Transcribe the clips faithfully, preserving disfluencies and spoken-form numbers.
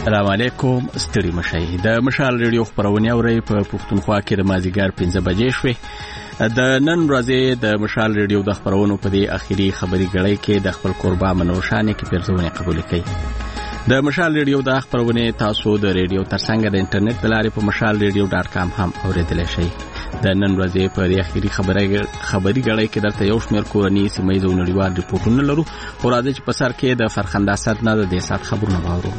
السلام علیکم. ستړي مشئ. د مشال ریډیو خبرونه اوري په پښتونخوا کې د مازیګر پنځه بجې شوې. د نن ورځې د مشال ریډیو د خبرونو په دې اخیری خبري غړۍ کې د خپل قربا منوشانه کې پیرزونه قبول کړي. د مشال ریډیو د خبرونه تاسو د ریډیو ترڅنګ د انټرنیټ بلاري په مشال ریډیو ډاټ کام هم اوریدلای شئ. د نن ورځې په دې اخیری خبري خبري غړۍ کې درته یو شمېر کورنۍ سیمایي نړیوال ریپورتونه لرو. خو راځي چې په سر کې د فرخنده سات نه د دې سات خبرونه واورو.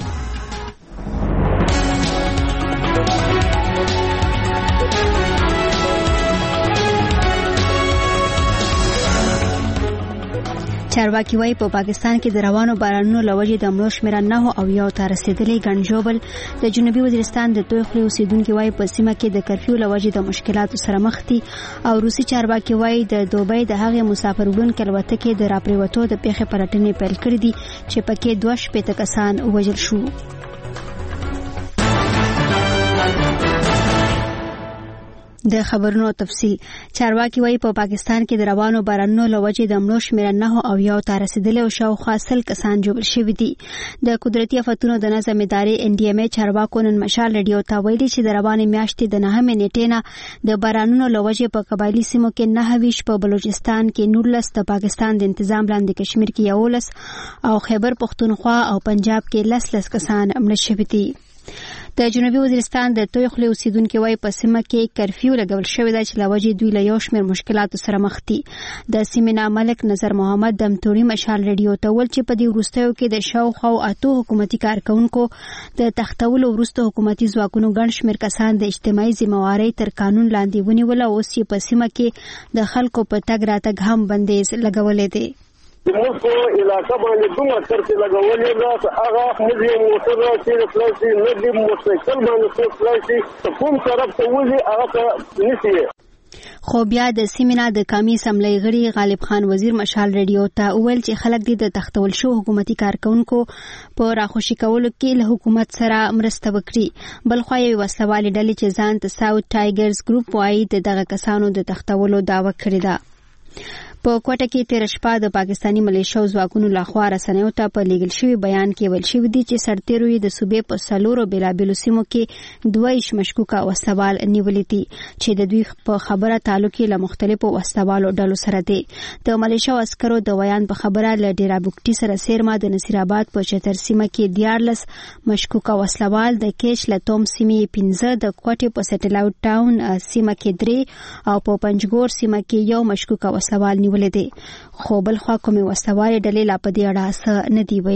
چارواکي وايي په پاکستان کې د روانو بارانونو لوجې د مړو شمېر نه او یو ته رسیدلې. ګنجوبل د جنوبي وزیرستان د توخلي اوسیدونکو وايي په سیمه کې د کرفیو لوجې د مشکلاتو سره مخ دي. او روسي چارواکي وايي د دوبۍ د هغې مسافر وړونکو الوتکې د راپریوتو د پیښې پلټنې پیل کړې دي چې پکې دوه شپېته کسان وژل شو. د خبرونو تفصیل. چارواکي وايي په پاکستان کې د روانو بارانونو لوجې د مړو شمېر نه او یو ته رسیدلې او شاوخوا سل کسان جوړ شوي دي. د قدرتي آفتونو د نظم ادارې ان ډي ام ای چارواکو نن مشال ریډیو ته ویلي چې د روانې میاشتې د نهمې نیټې نه د بارانونو لوجې په قبایلي سیمو کې نهه ویشت، په بلوچستان کې نولس، د پاکستان د تنظیم لاندې کشمیر کې یولس او خیبر پختونخوا او پنجاب کې لس لس کسان مړه شوي دي. د جنوبي وزیرستان د توخلي اوسیدونکو وايي په سیمه کې کرفیو لګول شوی دی چې لوجې دوی له یو شمېر مشکلاتو سره مخ دي. د سیمې ملک نظر محمد د متوري مشال ریډیو ته ول چې په دې وروستیو کې د شاوخوا اتو حکومتي کارکونکو د تختولو وروسته حکومتي ځواکونو ګڼ شمېر کسان د اجتماعي ذمہوارۍ تر قانون لاندې ونیول او اوس یې په سیمه کې د خلکو په تګ راتګ هم بندیز لګولې دی. موږ په علاقه باندې دومره ترتیب لګولې ده هغه مزي موټر چې فلاشي نه دی موټرسایکل باندې فلاشي کوم طرف ته وځي هغه ته نشي. خو بیا د سیمینار د قومي اسمبلی غړي غالب خان وزیر مشال ریډیو ته وویل چې خلک د تختول شو حکومتي کارکونکو په راخوشي کولو کې له حکومت سره مرسته وکړي. بل خو یې وسلوالې ډلې چې ځان ته ساوث ټایګرز ګروپ وایي د دغه کسانو د تختولو دعوه کړې ده. په کوټه کې تیر شپه د پاکستانی ملیشو ځواکونو لخوا رسنیو ته په لیږل شوی بیان کې ویل شوی دی چې سرتیرو د صوبې په سلورو بیلابیلو سیمو کې دوه مشکوکه وسوال نیولې دي چې د دوی په خبره تعلق له مختلفو وسوالو ډلو سره دی. د ملیشو عسکرو د بیان په خبره له ډیرا بوکټي سره سیرما د نصیر آباد په چتر سیمه کې دیارلس مشکوکه وسوال، د کیش لتوم سیمې پنځه، د کوټې په سټلایټ ټاون سیمه کې درې او په پنجګور سیمه کې یو مشکوکه وسوال ولې دي. خو بل خوا کومې وسوالې ډلې لا په دې اړه څه نه دی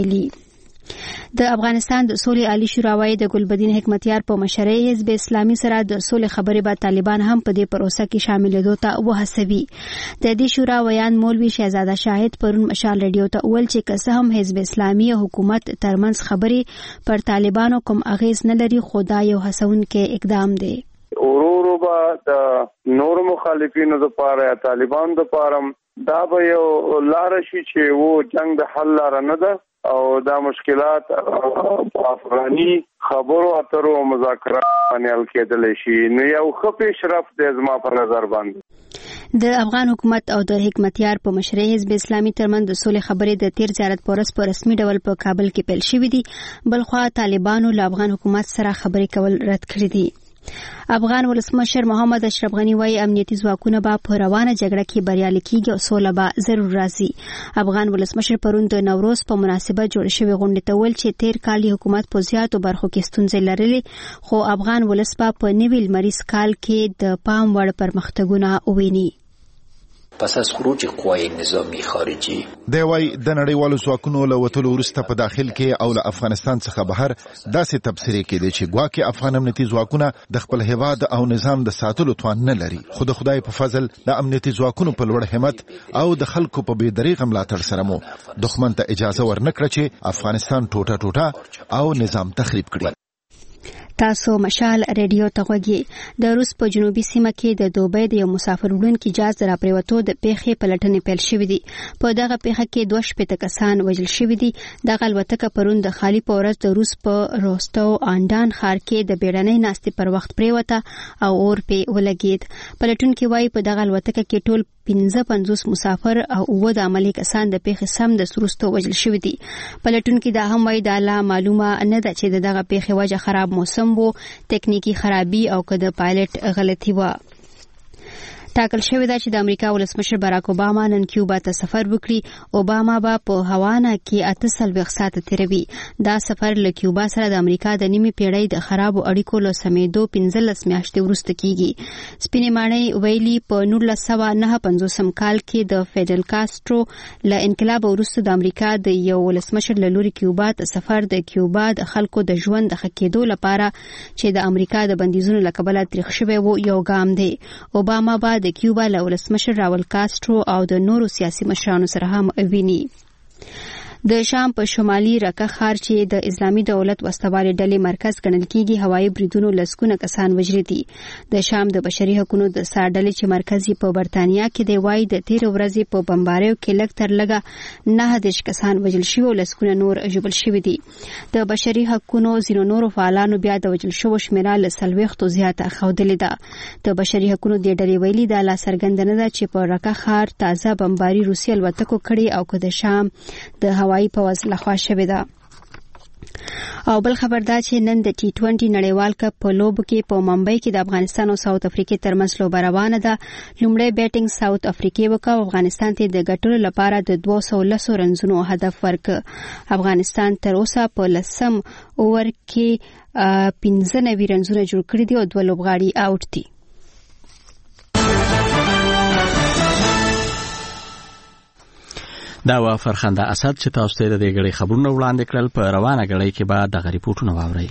ویلي. د افغانستان د سولې عالی شورا وايي د ګلبدین حکمتیار په مشرۍ حزب اسلامي سره د سولې خبرې به طالبان هم په دې پروسه کې شاملېدو ته وهڅوي. د دې شورا ویان مولوي شهزاده شاهد پرون مشال ریډیو ته وویل چې که څه هم حزب اسلامي او حکومت ترمنځ خبرې پر طالبانو کوم اغیز نه لري خو دا یو هڅونکی اقدام دی. ورورو به د نور مخالفینو لپاره یا طالبانو لپاره دا به یو لار شي چې وو جنگ د حل لار نه ده او دا مشکلات په افغاني خبرو اترو او مذاکرات باندې حل کېدلی شي. نو یو ښه پیشرفت دی زما په نظر باندې. د افغان حکومت او د حکمتیار په مشرۍ حزب اسلامي ترمنځ د سولې خبرې د تیر زیارت پورس په رسمي ډول په کابل کې پیل شوې دي. بل خو طالبانو له افغان حکومت سره خبرې کول رد کړې دي. افغان ولسمشر محمد اشرف غنی وايي امنیتي ځواکونه به په روانه جګړه کې بریالي کیږي او سوله به ضرور راځي. افغان ولسمشر پرون د نوروز په مناسبت جوړ شوی غونډه ته ویل چې تیر کال حکومت په زیاتو برخو کې ستونزې لرلې خو افغان ولس په نوي لمریز کال کې د پام وړ پرمختګونه وویني. پس از خروج قوای نظامی خارجي دی وای د نړیوالو ځواکونو له وتلو وروسته په داخل کې او له افغانستان څخه بهر داسې تبصرې کېدې چې ګواکې افغان امنیتي ځواکونه د خپل هیواد او نظام د ساتلو توان نه لري. خو د خدای په فضل د امنیتي ځواکونو په لوړ همت او د خلکو په بې دریغه ملاتړ سره مو دښمن ته اجازه ورنکړه چې افغانستان ټوټه ټوټه او نظام تخریب کړي. تاسو مشال ریډیو ته غوږی. د روس په جنوبي سیمه کې د دوبۍ د یو مسافر وړونکي جهاز را پریوتو د پیښې پلټنې پیل شوې دي. په دغه پیښه کې دوه شپېته کسان وژل شوي دي. دغه الوتکه پرون د خالي په ورځ د روس په روستو آندان ښار کې د بیړنۍ ناستې پر وخت پریوته او اور پې ولګېد. پلټونکي وایي په دغه الوتکه کې ټول پنځه پنځوس مسافر او اووه د عملي کسان د پیښې سم د وروسته وژل شوي دي. پلټونکي دا هم وایي دا لا معلومه نه ده چې د دغه پیښې وجه خراب موسم وو، تکنیکی خرابي او که د پایلټ غلطي وه. ټاکل شوې ده چې د امریکا ولسمشر باراک اوباما نن کیوبا ته سفر وکړي. اوباما به په هاوانا کې اته څلوېښت ساعته تیروي. دا سفر له کیوبا سره د امریکا د نیمې پیړۍ د خرابو اړیکو له سمېدو پنځلس میاشتې وروسته کیږي. سپینې ماڼۍ ویلي په نولس سوه نهه پنځوسم کال کې د فیډل کاسترو له انقلاب وروسته د امریکا د یو ولسمشر له لوري کیوبا ته سفر د کیوبا د خلکو د ژوند د ښه کېدو لپاره چې د امریکا د بندیزونو له کبله تریخ شوی وو یو ګام دی. اوباما به د کیوبا له ولسمشر راول کاسترو او د نورو سیاسي مشرانو سره هم ویني. د شام په شمالي رکه ښار چې د اسلامي دولت وسوالې ډلې مرکز ګڼل کیږي هوایي بریدونو لسګونه کسان وژلي دي. د شام د بشري حقوقو د سا ډلې چې مرکز یې په برتانیا کې دی وایي د تیر ورځې په بمباریو کې لږ تر لږه نهه دېرش کسان وژل شوي او لسګونه نور ژوبل شوي دي. د بشري حقوقو ځینو نورو فعالانو بیا د وژل شوو شمیره له څلوېښتو زیاته ښودلې ده. د بشري حقوقو دې ډلې ویلي دا لا څرګنده نه ده چې په رکه ښار تازه بمباري روسي الوتکو کړې او که د شام د هوایي پوځ لخوا شوې ده. او بل خبر دا چې نن د ټي ټوینټي نړیوال کپ په لوبو کې په ممبئی کې د افغانستان او ساوث افریقې ترمنځ لوبه روانه ده. لومړی بیټینګ ساوث افریقې وکړ. افغانستان ته د ګټلو لپاره د دوه سوه لسو رنزونو هدف ورکړ. افغانستان تر اوسه په لسم اوور کې پنځه نوي رنزونه جوړ کړي دي او دوه لوبغاړي آوټ دي. دا و فرخنده اسد چې تاسو ته د دې غړي خبرونه وړاندې کړل. په روانه غړي کې بعد د غریپورتونو واوري.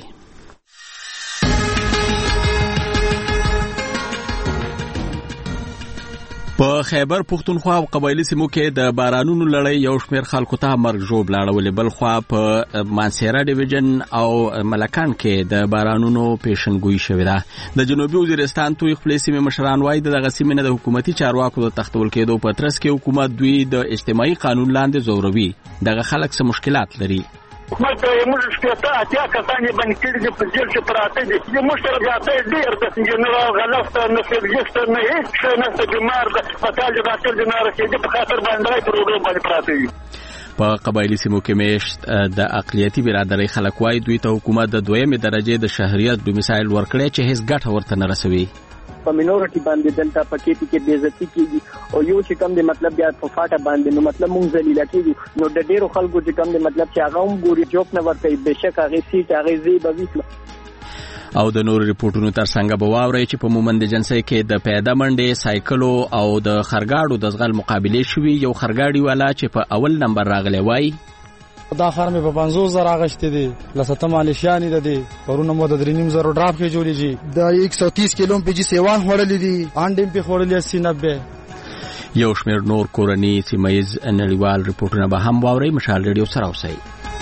په خیبر پختونخوا او قبایلی سیمو کې د بارانونو لړۍ یو شمېر خلکو ته مرګ ژوب لاړولې. بل خوا په مانسیرا ډیویژن او ملکان کې د بارانونو پیشنګویي شوې ده. د جنوبي وزیرستان توی خپلې سیمې مشران وایي د دغه سیمې نه د حکومتي چارواکو د تختول کېدو په ترڅ کې حکومت دوی د اجتماعي قانون لاندې ځوروي. دغه خلک څه مشکلات لري؟ حکومت موږ شپېته اتیا کسان یې بند کړي دي، په جیل کې پراته دي. زموږ سره زیاتی ډېر ده، نه غلط ده، نه سرجست ده، نه هېڅ شی نشته، بیمار ده، متال د ډاکټر د نارسېدي په خاطر باندې پر اوږو باندې پراته دي. په قبایلی سیمو کې میشت د اقلیتي برادرۍ خلک وایي دوی ته حکومت د دویمې درجې د شهریت ډومیسایل ورکړی چې هیڅ ګټه ورته نه رسوي. په مینورټي باندې دلته پکې کې بې عزتي کیږي او یو چې کوم دی مطلب بیا په فاټه باندې نو مطلب مونږ ذلیله کیږي. نو د ډیرو خلکو چې کوم دی مطلب چې هغه هم ګوري جوب نه ورکوي، بېشک هغې سیټ هغې ځای به وي. او د نورو ریپورټونو ترڅنګ به واورئ چې په مومند جنسۍ کې د پیاده منډې، سایکلو او د خرګاړو د ځغل مقابلې شوي. یو خرګاړي والا چې په اول نمبر راغلی وایي دا خر مې په پنځوس زره اغشتې دي، لسته مالیشیانې ده دي، پرونه مو د درې نیم زرو ډراپ کې جوړې جي د یک سو تیس کیلو په جي سیوان خوړلې دي، انډې په خوړلې اسی نبه. یو شمېر نور کورني سیمایز نړیوال ریپورټونه به هم واورئ. مشال ریډیو سره اوسئ.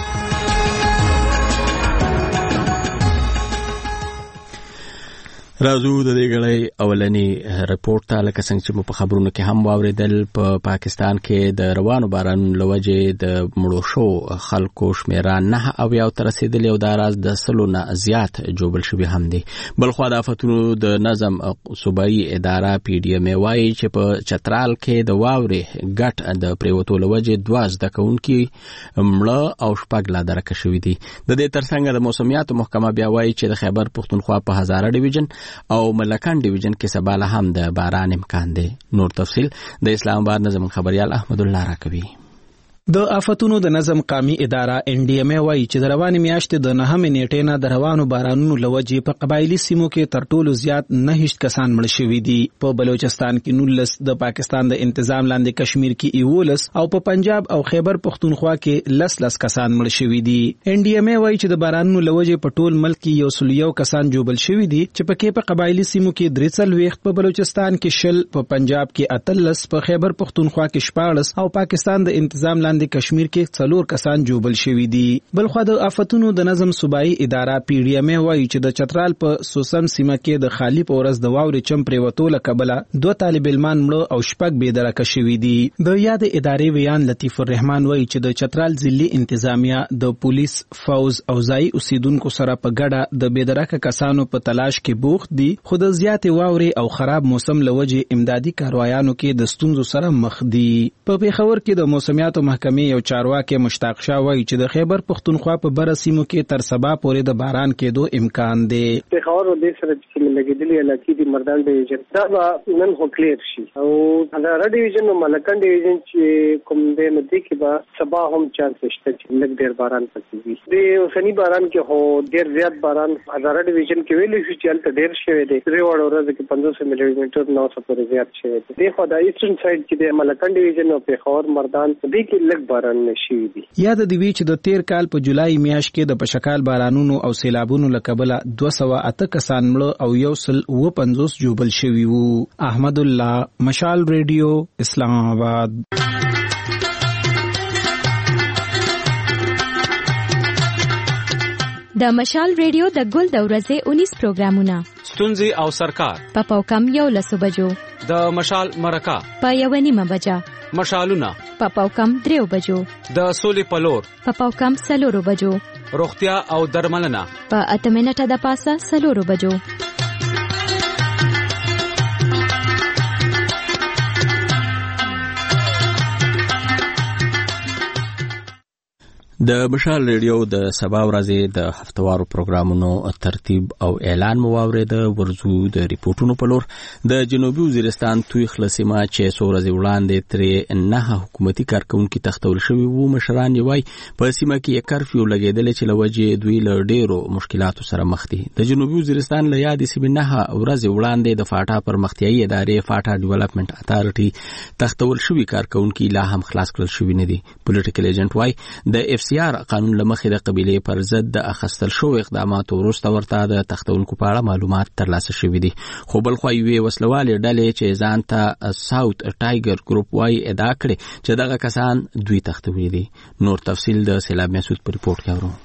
راځو د دې غړي اولنی ریپورت ته. لکه څنګه چې په خبرونو کې هم واوریدل، په پا پاکستان کې د روانو بارانونو لوجې د مړو شو خلکو شمیره نه او یو تر رسیدلی او د راز د سلو نه زیات جوړل شوی هم دي. بل خو د آفتونو د نظم صوبایي اداره پی ډی ام وايي چې په چترال کې د واورې ګټ د پریوتو لوجې دوه زده کوونکي مړه او شپږ لا درکه شوي دي. د دې ترڅنګ د موسمیاتو محکمه بیا وايي چې د خیبر پختونخوا په هزاره ډیویژن او ملکان ډیویژن کې سباله هم د باران امکان دی. نور تفصیل د اسلام آباد نظم خبريال احمد الله راکوي. د آفتونو د نظم قومي اداره ان ډي ام وايي چې د روانې میاشتې د نهمې نیټې نه د روانو بارانونو لوجې په قبایلی سیمو کې تر ټولو زیات نهشت کسان مړ شوي دي. په بلوچستان کې نولس، د پاکستان د انتظام لاندې کشمیر کې یولس او په پنجاب او خیبر پختونخوا کې لس لس کسان مړ شوي دي. ان ډي ام وايي چې د بارانونو لوجې په ټول ملک کې یو سل یو کسان جوړل شوي دي چې پکې په قبایلی سیمو کې درې څلوېښت، په بلوچستان کې شل، په پنجاب کې اتلس، په خیبر پختونخوا کې شپاړس او پاکستان د انتظام لاندې لاندې کشمیر کې څلور کسان جوبل شوي دي. بلخوا د آفتونو د نظم صوبایي اداره پی ډي ایم وایي چې د چترال په سوسن سیمه کې د خالی په ورځ د واورې چم پریوتو له کبله دوه طالب علمان مړه او شپږ بې درکه شوي دي. د یاد ادارې ویان لطیف الرحمن وایي چې د چترال ضلعي انتظامیه د پولیس فوز او ځایي اوسیدونکو سره په ګډه د بې درکه کسانو په تلاش کې بوخت دي، خو د زیاتې واورې او خراب موسم له وجې امدادي کاروایانو کې د ستونزو سره مخ دي. په پېښور کې د موسمیاتو محکمې یو چارواکي مشتاق شاه وایي چې د خیبر پښتونخوا په بره سیمو کې تر سبا پورې د باران کېدو امکان دی. پېښور ولې سره چې لګېدلې علاقې دي مردان ډیویژن دا به نن خو کلیر شي او هغه ډیویژن او ملکن ډیویژن چې کوم دی نو دې کې به سبا هم چانس شته چې لږ ډېر باران پکې وي. د اوسني باران کې هو ډېر زیات باران هزاره ډیویژن کې ویلې شو چې هلته ډېر شوی دی. ریوړ ورځ کې پنځوس ملي میټر نو څه پورې زیات شوی دی. دغه د ایسټرن سایډ کې د ملکن ډیویژن او پېښور مردان دې کې لږ باران نشي دي. یاد دی وی چې د تیر کال په جولای میاشت کې د پشکال بارانونو او سیلابونو له کبله دوه سوه اته کسان مړه او یو سل اوه پنځوس جوبل شوي وو. احمد الله، مشال ریډیو، اسلام آباد. د مشال ریډیو د ګل د ورځې انیس پروګرامونه ستونزې او سرکار په پاوکم یو لسو بجو، د مشال مرکه په یو نیمه بجه، مشالونه په پاوکم دریو بجو، د سولې پلور په پاوکم سلورو بجو، روغتیا او درملنه په اته منټه د پاسه سلورو بجو. د مشال ریډیو د سبا ورځې د هفتوارو پروګرامونو ترتیب او اعلان مو واورید. ورزو د ریپورتونو په لور د جنوبي وزیرستان توی خلاصما چې څو ورځې وړاندې ترې نه حکومتي کارکونکو تختول شوی وو. مشران یې وایي په سیمه کې کرفیو لګېدل چې لوجې دوی له ډېرو مشکلاتو سره مخ دي. د جنوبي وزیرستان له یادې سیمې نه ورځې وړاندې د فاټا پرمختیایي ادارې فاټا ډیولپمنٹ اتارټي تختول شوی کارکونکو لا هم خلاص کړل شوی نه دي. پولیټیکل ایجنټ وایي د اف سی آر قانون لمخې د قبيلې پر ضد د اخستل شو اقداماتو وروسته ورته د تختونکو په اړه معلومات ترلاسه شوي دي. خو بل خو یې وسلوالې ډلې چې ځان ته ساوث ټایګر ګروپ وایي ادعا کړې چې دغه کسان دوی تختوي دي. نور تفصیل د سیلاب مسعود په ریپورت کې اورو.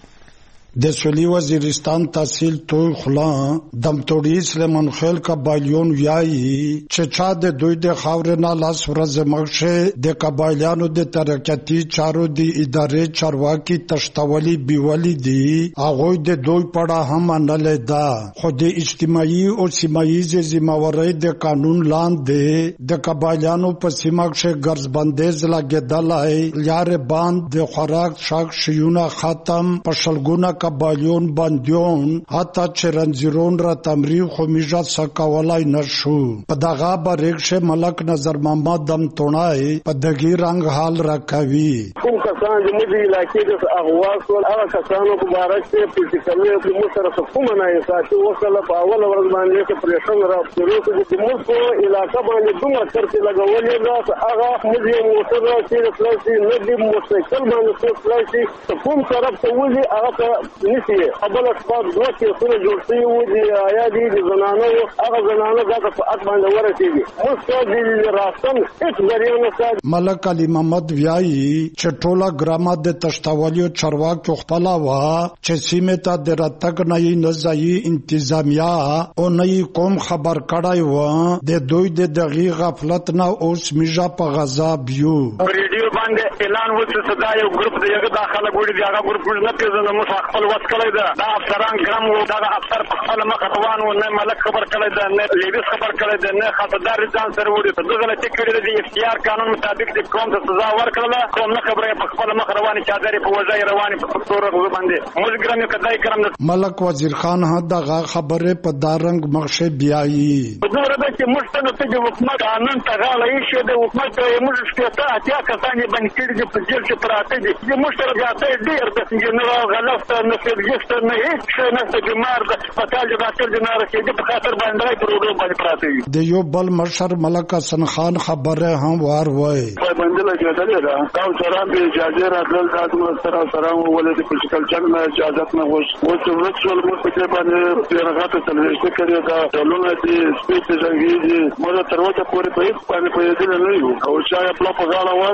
د سویلی وزیرستان تحصیل توی خلا دمتوڑی سلیمان خیل قبایلیون ویایی چې چا د دوی د خاورې نه لاس ورځ مخشه د قبایلیانو د ترقیاتي چارو د ادارې چارواکي تشتولی بیولی دي. هغوی د دوی پړه هم منلې ده، خو د اجتماعي او سیمایي ذمہواری د قانون لاندې د قبایلیانو په سیمه کې ګرځبندیز لګېدلی لارې باند د خوراک شاک شیونه ختم پشلګونه قبایلیون بندیون حتی چې رنځیرون را تمریخ خو میجا سکولای نشو. په دغه بریکشه ملک نظر محمد دم تونای په دغی رنگ حال راکوي. کوم کسان چې موږ علاقې د اغواز ول هغه کسانو په اړه چې فزیکالي په مو سره کوم نه یې ساتي وصله په اول ورځ باندې چې پرېښن را پروت دي موږ په علاقې باندې دومره ترتیب لګولې ده هغه موږ یې موټر چې د فلاشي نه دی موټرسایکل باندې فلاشي کوم طرف ته وځي هغه نسی قبل اسباب دوه کې سره جوړ شوی و دي آیا دي د زنانو هغه زنانو دغه په اټ باندې ورسېږي مستدل راستن هیڅ بریانه سات. ملک علي محمد ویایي چې ټوله ګرامه د تشتوالیو چارواکو خپل وا چې سیمه ته د راتګ نه یې نزايي انتظامیه او نه کوم خبر کړای و د دوی د دغه غفلت نه اوس میجا په غضب یو. ریډیو باندې اعلان وکړ چې دا یو ګروپ دی هغه داخله ګوډي دی هغه ګروپ نه پیژنم مو خپل وڅ کړی دا دا افسران ګرام وو دا افسر په خپل مخ روان و نه ملک خبر کړی دا نه لیډیس خبر کړی دا نه خطردار ځان سره وړي په دغه لته کړی دی اختیار قانون مطابق د قوم ته سزا ورکړه قوم نه خبره په خپل مخ رواني چادرې په وځي رواني په څوره باندې موږ ګرام کدای کرم. ملک وزیر خان ها دغه خبره په دارنګ مخشه بیایي. دغه د چې مشتنه ته حکومت قانون ته غاړه شي د حکومت موږ شپته اتیا کسان باندې کېږي په جیل کې پراته دي چې مشترک ځای ډیر د څنګه غلط نه سرګست نه هیڅ نه څه جمار د پتال د باطل د نارسېږي په خاطر باندې پروګرام باندې پراته دي. د یو بل مشر ملک حسن خان خبره هم وار وای په باندې لګیدل دا تاسو سره به اجازه راځل تاسو سره سره ولې په شکل چل نه اجازه نه وښ او چې ورڅول مو په باندې پیغامات تلويزیون کړی دا ټولونه دي سپیچ ځنګي دي موږ تر اوسه پورې په هیڅ باندې په دې نه یو او چې په په غاړه واسطه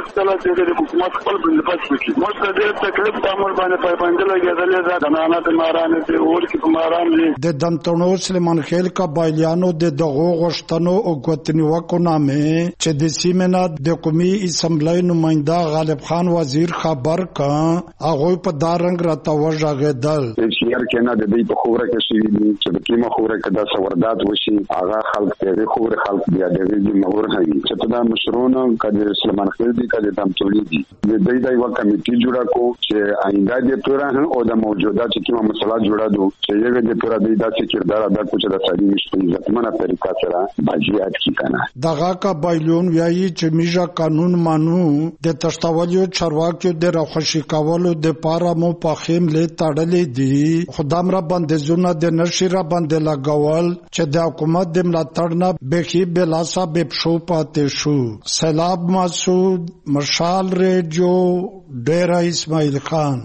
چې د حکومت خپل بندوبست وکړي. موږ ته ډېر تکلیف د امر باندې پابندي لګېدلې ده. د نانه د مارانو دي اور کې په ماران دي د دمتړو سلیمان خېل قبایلیانو د دغو غوښتنو او ګوتنیوکو نامې چې د سیمې نه د قومي اسمبلی نماینده غالب خان وزیر خبر کړ هغه په دا رنګ راته وژغېدل شهر کې نه د دې په خوره کې شي چې د کیمه خوره کې دا سوردات وشي هغه خلک ته خوره خلک بیا د دې مهور هي چې دا مشرونه کله سلیمان خېل دي کله دمتړي دي د دې دا یو کمیټي جوړه کو چې آینده دې پوره او د موجوده چې کومه مسله جوړه دو چې یو دې پوره دې داسې کردار ادا کوي چې د سړي مشته عزتمنه طریقه سره باجیات کی کنه دغه قبایلون وایي چې میجا قانون مانو د تشتاولیو چارواکیو د راخوشي کولو د پاره مو په خیم له تړلې دي خدام را باندې زونه د نشره باندې لګول چې د حکومت د ملاتړ نه بخي بلاسا بپشو پاتې شو. سلام مسعود مشال ریډیو ډیرا اسماعیل خان.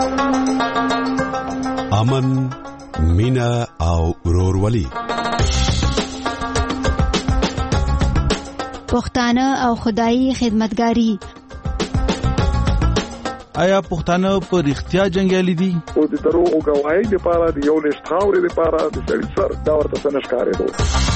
امن مینا او ورورولي پښتانه او خدایي خدمتګاری. آیا پښتانه په رښتیا جنگیالي دي؟ او د دروغ غواړي د پاره د یو لښت خاورې د پاره د سړي سر دا ورته څنګه ښکارېدو.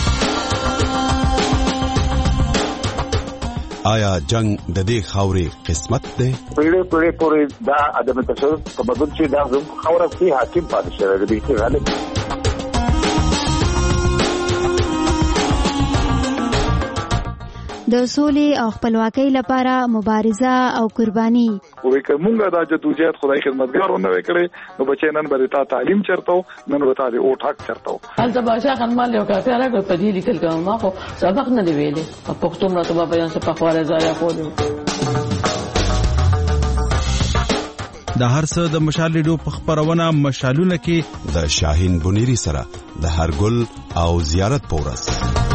آیا جنگ د دې خاورې قسمت ده؟ پیړې پیړې پورې دا ادم تشدد په بدل چې دا زموږ خاوره کې حاکم پاتې شوی دی چې غالب د سولې او خپلواکۍ لپاره مبارزه او قرباني. وې کومه دا جدوجہد خدای خدمتګارونه وکړي نو بچی نن به تا تعلیم چرته نن به تا د او ټاک چرته هلته باشا خنمال یو کافي راغی په دې لیکل کوم ما خو سبق نه دی ویلې په پښتو مله ته بیان څه په خواره ځای خو د هر څه د مشال ریډیو په خبرونه مشالونه کې د شاهین بنيري سره د هرګل او زیارت پورس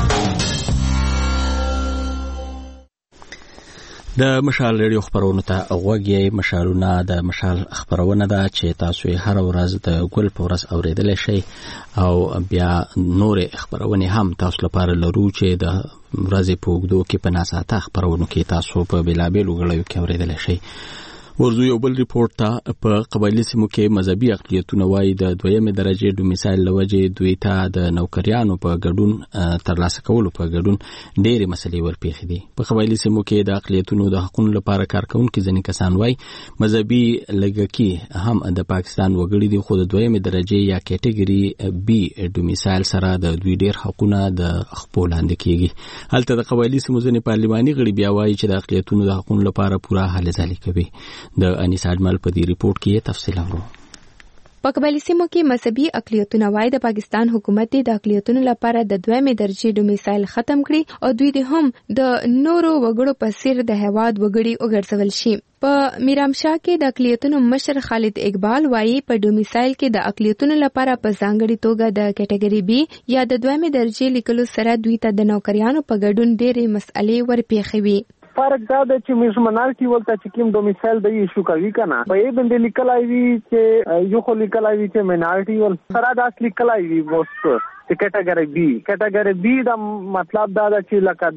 د مشال ریډیو خبرونه ته اوغوږی مشالونه د مشال خبرونه ده چې تاسو یې هر ورځ د ګل پورس اوریدل شي او بیا نور خبرونه هم تاسو لپاره لرو چې د ورځې په وګړو کې په ناساته خبرونه کې تاسو په بلابل وګړو کې اوریدل شي. ورزو یو بل ریپورت ته په قبایلی سیمو کې مذهبي اقلیتونه وایي د دویمه درجه ډومیسایل لوجه دوی ته د نوکریانو په ګډون ترلاسه کولو په ګډون ډېرې مسلې ورپېښې دي. په قبایلی سیمو کې د اقلیتونو د حقوقو لپاره کارکونکي ځینې کسان وایي مذهبي لږکي هم د پاکستان وګړي دي خو د دویمه درجه یا کټګوري بي ډومیسایل سره د دوی ډېر حقوقونه د خپل لاندې کیږي. هلته د قبایلی سیمو ځینې پارلماني غړي بیا وایي چې د اقلیتونو د حقوقو لپاره پوره هلې ځلې کوي. د انیس اجمل په دې ریپورت کې تفصیل اورو. په قبایلی سیمو کې مذهبي اقلیتونه وایي د پاکستان حکومت د اقلیتونو لپاره د دویمه درجه ډومیسایل ختم کړي او دوی د هم د نورو وګړو په څیر د هواد وګړي وګرځول شي. په میرامشاه کې د اقلیتونو مشر خالد اقبال وایي په ډومیسایل کې د اقلیتونو لپاره په ځانګړي توګه د کټګوري بي یا د دویمه درجه لیکلو سره دوی ته د نوکریانو په ګډون ډېرې مسئلې ورپېښوي. فرق دا ده چې میژمنالټي ولته چې کوم ډومیسایل د ایشو کوي کنه په یې باندې لیکلای وي چې یو خو لیکلای وي چې مینالټي ول سره دا لیکلای وي وست چې کټګوري بي کټګوري بي دا مطلب دا ده چې لکه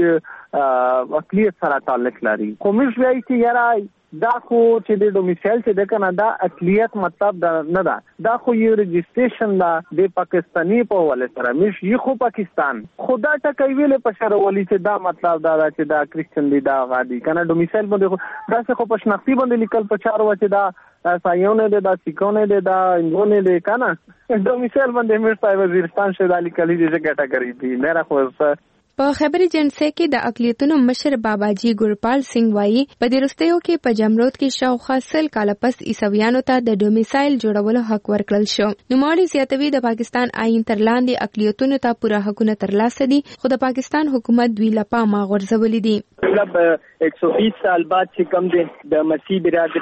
د اقلیت سره تعلق لري. کومش وایي چې یاره دا خو چې د ډومیسایل چې د کنه دا اقلیت مطلب دا نه ده دا خو یو رجسټریشن دا د پاکستانی په ول سره مش یو خو پاکستان خدا ټکوي ویل په شرولي چې دا مطلب دا چې دا کرسچن دی دا غادي کنه ډومیسایل باندې دا څه خو په شناختی باندې لیکل په چارو چې دا سایونه دی دا سیکونه دی دا انګونه دی کنه ډومیسایل باندې مشتای وزیرستان شه د لیکلي دی چې کټګوري دی مېرا خو په خبري جنسه کې د اقلیتونو مشر باباجي ګورپال سنگ وایي په درستیو کې په جمرود کې شاوخوا سل کاله پس عیسویانو ته د ډومیسایل جوړولو حق ورکړل شو. نوموړي زیاتوي د پاکستان آئین تر لاندې اقلیتونو ته پوره حقونه ترلاسه دي خو د پاکستان حکومت دوی له پامه غورځولي دي. مطلب ایک سو بیس سال بعد چې کم دي د مسیح برادری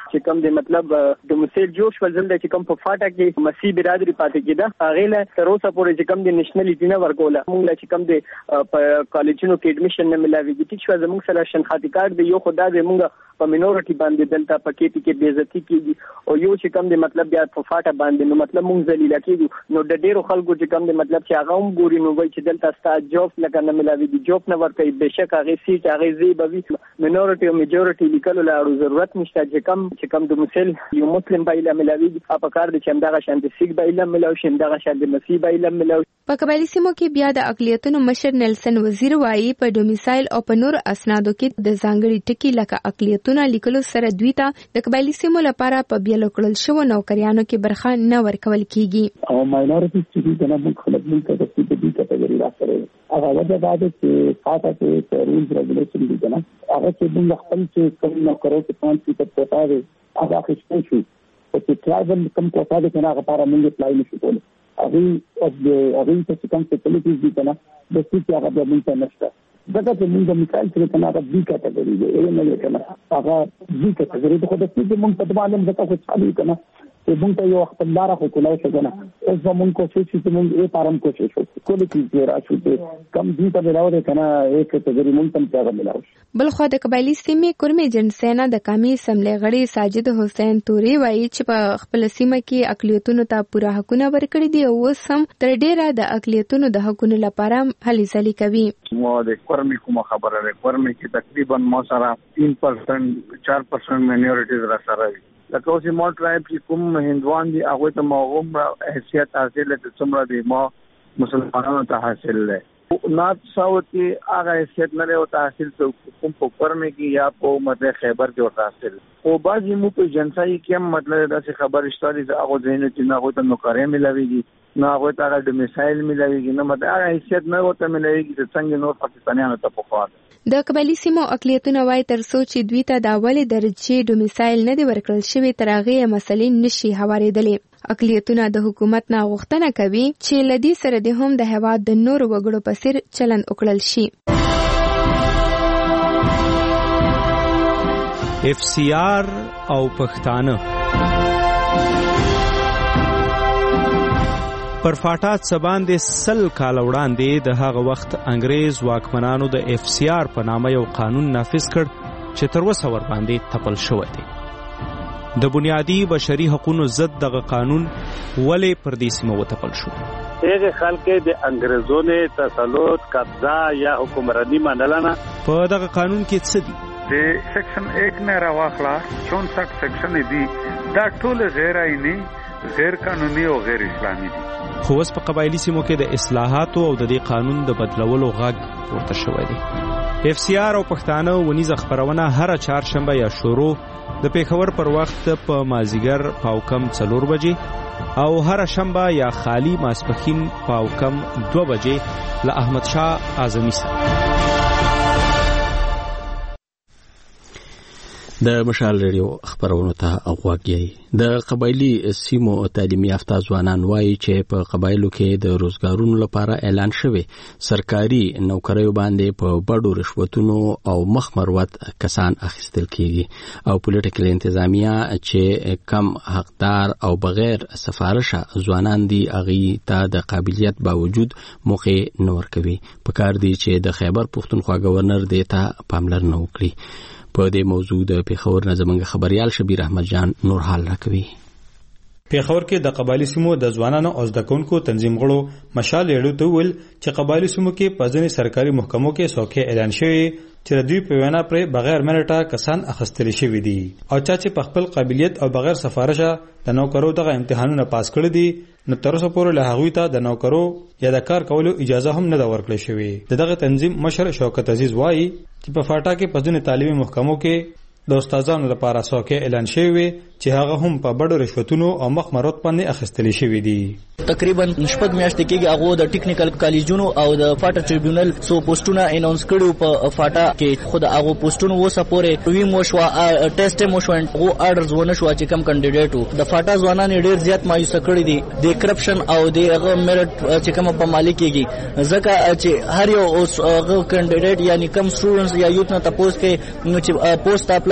چې کوم د مطلب د مسیر جوش ولزل د چې کوم په فاټا کې مسیح برادری پاتې کېده هغه له تر اوسه پورې چې کوم د نېشنل ډینر ورکوله موږ چې کوم د په کالجونو کې اډمیشن نه ملاويږي چې شو زموږ سره شناختی کارت دی یو خدای دې موږ په مینورټي باندې دلته پکې کې بے عزتی کیږي او یو چې کوم د مطلب بیا په فاټا باندې نو مطلب موږ ذلیل کیږو نو د ډیرو خلکو چې کوم د مطلب چې هغه هم ګوري نو وایي چې دلته ستا جوب لکه نه ملاويږي جوب نه ورکوي بهشکه هغه سیټ هغه زی بوي مینورټي او میجورټي لیکلو لارو ضرورت نشته چې کوم چې کوم د مسل یو مسلم بایله ملاويږي په کار دي چې همدغه شان د سیک بایله ملاوي شي همدغه شان د مسیح بایله ملاوي په قبایلی سیمو کې بیا د اقلیتونو مشر نیلسن وزیر وایي په ډومیسایل او په نور اسنادو کې د ځانګړي ټکی لکه اقلیتونو لیکلو سره دوی ته د قبایلی سیمو لپاره په بیلو کړل شو نوکریانو کې برخه نه ورکول کیږي او ماینورټیز چې د نه خلک ملک ته د دې کټګوري راځي هغه وجه دا ده چې فاټا کې رولز ریګولیشن دي کنه هغه چې موږ خپل چې کوم نوکرو کې پانچ فیصد کوټا دی هغه خښته شو چې ټرایبل کم کوټا دی کنه هغه لپاره موږ اپلای نشو کولی هغه او د هغه څه کوم فیسیلیټیز دي کنه د څه هغه د موږ نشته دغه چې موږ د مثال سره کنه هغه دې کټګوري دی نه کنه هغه دې کټګوري د خو د څه موږ په دماغ هم ځکه خو چالي کنه چې موږ ته یو خپل لار خو کولای شو کنه اوس موږ کوشش چې موږ یې پارم کوشش وکړو کولی چې راشو ته کم دې ته ملاوي کنه یک کټګوري موږ تم ته ملاوي بل خو د قبایلی سیمې کورمي جنسینا د قومي سملې غړي ساجد حسین توري وایي چې په خپل سیمه کې اقلیتونو ته پوره حقونه ورکړي دي او سم تر ډیره د اقلیتونو د حقونو لپاره هلي ځلي کوي مو د کورمي کومه خبره ده کورمي کې تقریبا مو سره تین پرسنټ چار پرسنټ مینورټیز را سره لکه اوس مو ټرایب چې کوم هندوان دي هغه ته موغوم حیثیت حاصل د څومره دي مو مسلمانانو ته حاصل ده نات ساوتی هغه حیثیت نه له حاصل کوم په کورمي کې یا په مده خیبر کې حاصل او بعضی مو په جنسای کې هم مطلب دا چې خبر اشتاري هغه ځینې چې نه هوته نو کارې ملويږي نه هغه ته د میسایل ملويږي نه مده هغه حیثیت نه وته ملويږي چې څنګه نور پاکستانیانو ته په خاطر د قبایلی سیمو اقلیتونو وای تر څو چې دوی ته د اولې درجه ډومیسایل نه دی ورکړل شوی تر هغه مسلې نشي هواریدلې اقلیتونه د حکومت نه غوښتنه کوي چې لدی سره د هم د هواد د نور وګړو په سر چلند وکړل شي اف سی آر او پښتانه پر فاټات سباندې سل کال وړاندې د هغه وخت انګريز واکمنانو د اف سی آر په نامه یو قانون نافذ کړ چې تر اوسه ور باندې تپل شوی دی د بنیادی بشري حقوقو ضد دغه قانون ولې پر دې سیمه وتپل شو هغه خلک د انګريزونو تسلط قبضه یا حکمرانی منلنه په دغه قانون کې څه دي د سیکشن ایک نه راوخلا چونسठ سیکشن دي دا ټول غیر آئینی غیر قانوني او غیر اسلامي دي خو اوس په قبایلی سیمو کې د اصلاحاتو او د دې قانون د بدلولو غږ پورته شوی دی اف سی آر او پښتانه ونیزه خبرونه هر چهارشنبه یا شروع د پیښور پر وخت په مازیګر پاوکم څلور بجې او هر شنبه یا خالی ماسپخین پاوکم دو بجې له احمد شاه اعظمي سره د مشال ریډیو خبرونو ته اغواګي د قبایلی سیمو تعلیمي یافته ځوانان وایي چې په قبایلو کې د روزګارونو لپاره اعلان شوی سرکاري نوکریو باندې په بډو رشوتونو او مخمروت کسان اخیستل کیږي او پولیټیکل انتظامیه چې کم حقدار او بغیر سفارشه ځوانان دي اغي ته د قابلیت باوجود موقع نور کوي په کار دي چې د خیبر پښتونخوا گورنر دیتا پاملرنه وکړي په دې موضوع د پیښور نه زموږ خبريال شبیر احمد جان نور حال راکوي پیښور کې د قبایلی سیمو د ځوانانو او زده کوونکو تنظیم غړو مشال ریډیو ته ویل چې قبایلی سیمو کې په ځینې سرکاري محکمو کې څوکۍ اعلان شوی چې دوی په وینا پر بغیر منټه کسان اخستل شوی دي او چې په خپل قابلیت او بغیر سفارشه د نوکرو دغه امتحانونه پاس کړی دي نو تر اوسه پورې له هغوی ته د نوکرو یا د کار کولو اجازه هم نه ده ورکړل شوې دغه تنظیم مشر شوکت عزیز وایي چې په فاټا کې په ځینې تعلیمي محکمو کې د استادانو لپاره څوکۍ اعلان شوی چې هغه هم په بډو رشوتونو او مخمرات باندې اخیستل شوی دي تقریبا شپږ میاشتې کېږي هغه د ټیکنیکل کالجونو او د فاټا ټریبیونل سو پوسټونه اناونس کړو په فاټا کې خود هغه پوسټونه وسه پورې وی مو شو ټیسټ مو شو او اورډرز ونه شو چې کم کینډیډیټ د فاټا ځوانان ډېر زیات مایوس کړي دي د کرپشن او د هغه میرټ چې کوم په مالی کېږي ځکه چې هر یو هغه کینډیډیټ یعنی کم سټوډنټس یا یوت نه تاسو کې چې پوسټ اپلای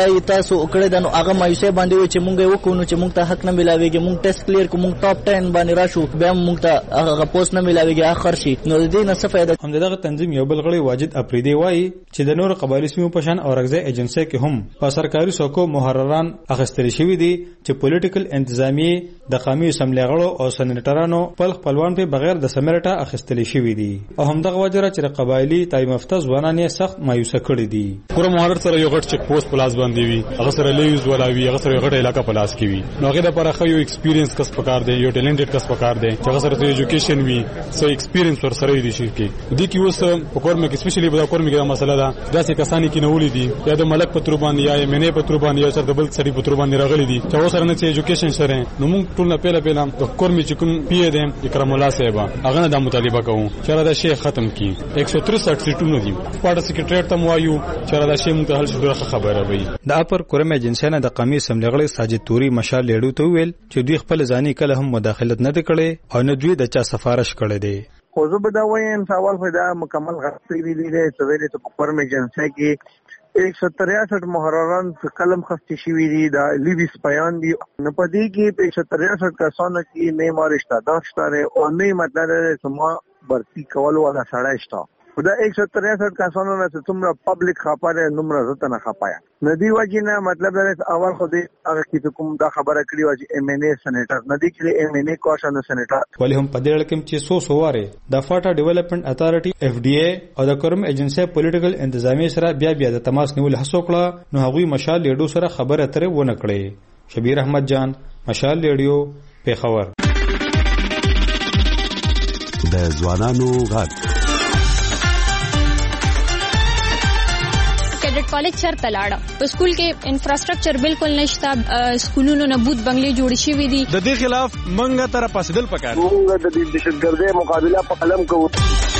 کوالify تاسو کړی دا نو هغه مایوسه باندې و چې مونږ یې وکړو چې مونږ ته حق نه ملاويږي مونږ ټیسټ کلیر کو مونږ ټاپ ټین باندې راشو بیا مونږ ته هغه پوسټ نه ملاويږي اخر شي نو د دې نه څه فائدہ. همدغه تنظیم یو بل غړی واجد افریدی وایي چې د نور قبایلی سیمو په شان اورګزه ایجنسی کې هم په سرکاري څوکو محرران اخستل شوی دي چې پولیټیکل انتظامی د قومي اسمبلی غړو او سېنیټرانو خپل خپلوان په بغیر د سمرټه اخستل شوی دي او همدغه وجره چې قبایلی تعلیم یافته ځوانان یې سخت مایوسه کړي دي. پوره محرر سره یو غټ چک پوسټ پلاس باندې وي هغه سره لیوز ولاوي هغه سره یو غټ علاقہ پلاس کی وي نو هغه د لپاره خو یو ایکسپیرینس کس پکار دی یو ټیلنټډ کس پکار دی چې هغه سره ایجوکیشن وي سو ایکسپیرینس ور سره دی شي کې د کی اوس په کورم کې سپیشلی په کورم کې مسله ده داسې کسانی کې نوولې دي یا د ملک په تربان یا منې په تربان یا سره د بل سړي په تربان راغلي دي چې اوس سره نه ایجوکیشن سره نو موږ ټول نه پیله پیله د کورم چې کوم پی دی اکرام الله صاحب هغه نه د مطالبه کوو چې را د شیخ ختم کی ایک سو تریسٹھ سیټونه دي پاړه سیکریټریټ ته وایو چې را د شیخ ته حل شو خبره وي. د اپر کورم ایجنسی نه د قومي اسمبلی غړي ساجد توري مشال لیډو ته ویل چې دوی خپل ځاني کله هم مداخلت نه کړي او نه دوی د چا سفارش کړي دي. خو زه به دا وایم سوال خو دا مکمل غلط دی دی چې ویلې ته کورم ایجنسی کې ایک سو تریاسٹھ محرران قلم خسته شوی دي دا لیویس بیان دي نه پدې کې ایک سو تریاسٹھ کسانو کې نه مارشته دا شته او نه مطلب سما برتی کولو ولا سړی شته خدا ایک سو تریاسٹھ کسانو نه څومره پبلک خپاره نمبر زته نه خپایا ندی وجینا مطلب دا اول خو دې هغه کې کوم دا خبره کړی و چې ایم ان ای سېنیټر ندی کې ایم ان ای کوشن سېنیټر ولی هم پدې لکه چې سو سواره د فاټا ډیولپمنٹ اتارټي اف ډی ای او د کورم ایجنسی پولیټیکل انتظامی سره بیا بیا د تماس نیول هڅه کړه نو هغوی مشال لیډو سره خبره ترې ونه کړې. شبیر احمد جان مشال لیډیو پیښور. د ځوانانو غږ کیډټ کالج چرته لاړه په سکول کې انفراستراکچر بالکل نشته سکولونو نه بوت بنگلې جوړ شوې دي د دې خلاف منګه تر پاسدل پکار موږ د دې دهشتګردۍ مقابله په قلم کوو.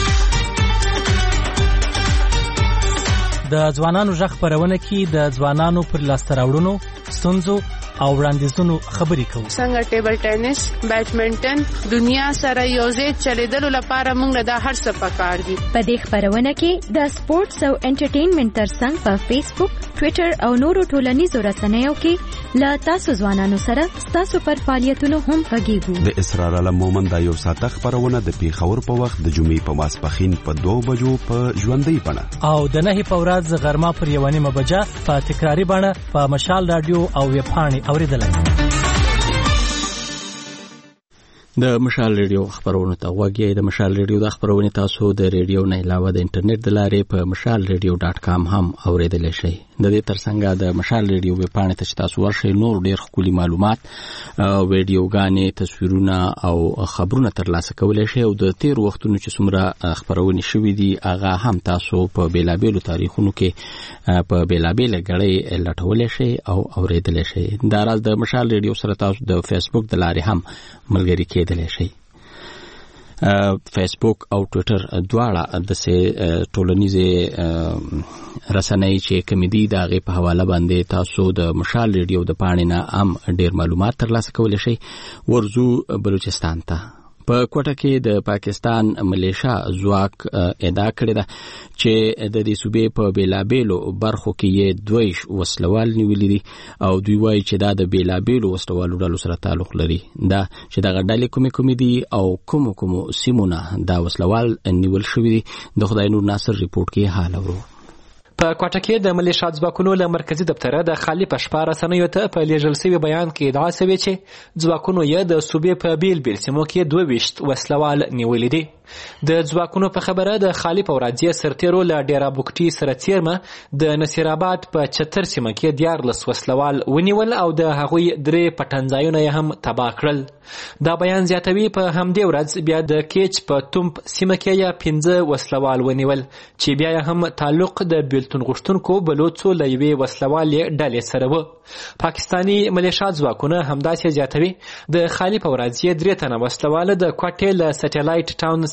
د ځوانانو ژغ خپرونه کې د ځوانانو پر لاسته راوړنو ستونزو او وړاندیزونو خبرې کوو. څنګه ټیبل ټینس بیډمنټن دنیا سره یوځای چلیدلو لپاره موږ د هر څه پکار دي. په دې خبرونه کې د سپورتس او انټرټینمنټ ترڅنګ په فیسبوک ټوئیټر او نورو ټولنیزو رسنیو کې لا تاسو ځوانانو سره تاسو پر فعالیتونو هم غږیږو. د اسرار علم مومند دا یو ساعته خبرونه د پیښور په وخت د جمعې په ماسپښین په دوه بجو په ژوندۍ بڼه او د نهي په ورځ غرمه پر یوه نیمه بجه په تکراري بڼه په مشال رادیو او ویب پاڼې اوریدلای. د مشال ریډیو خبرونه ته وګورئ. د مشال ریډیو د خبرونه تاسو د ریډیو نه علاوه د انټرنیټ د لارې په مشال ریډیو ډاټ کام هم اوریدلای شئ. د دې ترڅنګ د مشال ریډیو ویب پاڼې ته تاسو ورشئ نور ډیر ښکلي معلومات ویډیوګانې تصویرونه او خبرونه ترلاسه کولای شئ او د تیر وختونو چې څومره خبرونه شوې دي هغه هم تاسو په بیلابیلو تاریخونو کې په بیلابیل غړي لټولای شئ او اوریدلای شئ. دا راز د مشال ریډیو سره تاسو د فیسبوک د لارې هم ملګری کېدلی شئ. فیسبوک او ټوئیټر دواړه د سه ټولنیزې رسنۍ چې کمیدي د هغې په حواله باندې تاسو د مشال ریډیو د پاڼې نه هم ډیر معلومات ترلاسه کولی شئ. ورځو بلوچستان ته په کوټه کې د پاکستان ملیشا ځواک ادعا کړې ده چې د دې صوبې په بیلابیلو برخو کې یې دویش وسلوال نیولي دي او دوی وایي چې دا د بیلابیلو وسلوالو ډلو سره تعلق لري. دا چې دغه ډلې کومې کومې دي او کومو کومو سیمونه دا وسلوال نیول شوي دي د خدای نور ناصر ریپورت کې حال اورو. په کوټه کې د ملیشا ځواکونو له مرکزي دفتره د خالي په شپه رسنیو ته په لیږل شوي بیان کې ادعا شوې چې ځواکونو یې د صوبې په بیل بیل سیمو کې دوه ویشت وسلوال نیولي دي. د ځواکونو په خبره د خالي په ورځې سرتیرو له ډیرا بوکټي سره څیرمه د نصیر آباد په چتر سیمه کې دیارلس وسلوال ونیول او د هغوی درې پټنځایونه یې هم تباه کړل. دا بیان زیاتوي په همدې ورځ بیا د کیچ په تومپ سیمه کې یا پنځه وسلوال ونیول چې بیا هم تعلق د بیلتون غوښتونکو بلوڅو له یوې وسلوالې ډلې سره و. پاکستاني ملیشا ځواکونه همداسې زیاتوي د خالي په ورځ درې تنه وسلواله د کوټې له سټیلایټ ټاون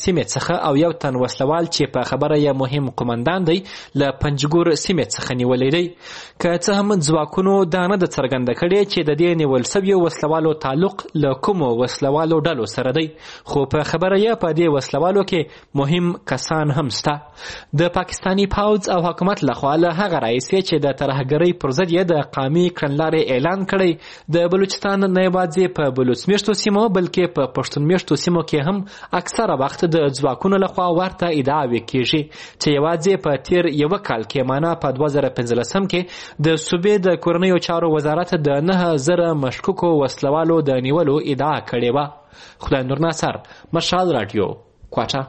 سیمې څخه او یو تن وسلوال چې په خبره یې مهم قومندان دی له پنجګور سیمې څخه نیولی دی. که څه هم ځواکونو دا نه ده څرګنده کړې چې د دې نیول سویو وسلوالو تعلق له کومو وسلوالو ډلو سره دی، خو په خبره یې په دې وسلوالو کې مهم کسان هم شته. د پاکستاني پوځ او حکومت لخوا له هغه راهیسې چې د ترهګرۍ پر ضد یې د قامي کړنلارې اعلان کړی، د بلوچستان نه یوازې په بلوڅ میشتو سیمو بلکې په پښتون میشتو سیمو کې هم اکثره وخت د ځواکونو لخوا ورته ادعاوې کیږي چې یوازې په تیر یوه کال کې معنا په دوه زره پنځلسم کې د صوبې د کورنیو چارو وزارت د نه زره مشکوکو وسلوالو د نیولو ادعا کړې وه. خدای نور ناصر، مشال راډیو، کوټه.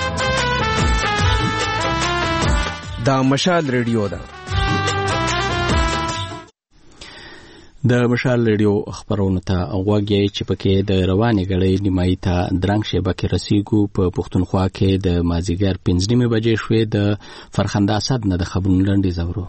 دا مشال ریډیو ده. د مشال ریډیو خبرونه ته غوږ یې چې پکې د روانې غړې نیمایي ته درنګ شیبه کې رسیږو. په پښتونخوا کې د مازیګر پنځه نیمې بجې شوې. د فرخنده اسد نه د خبرونو لنډیز اورو.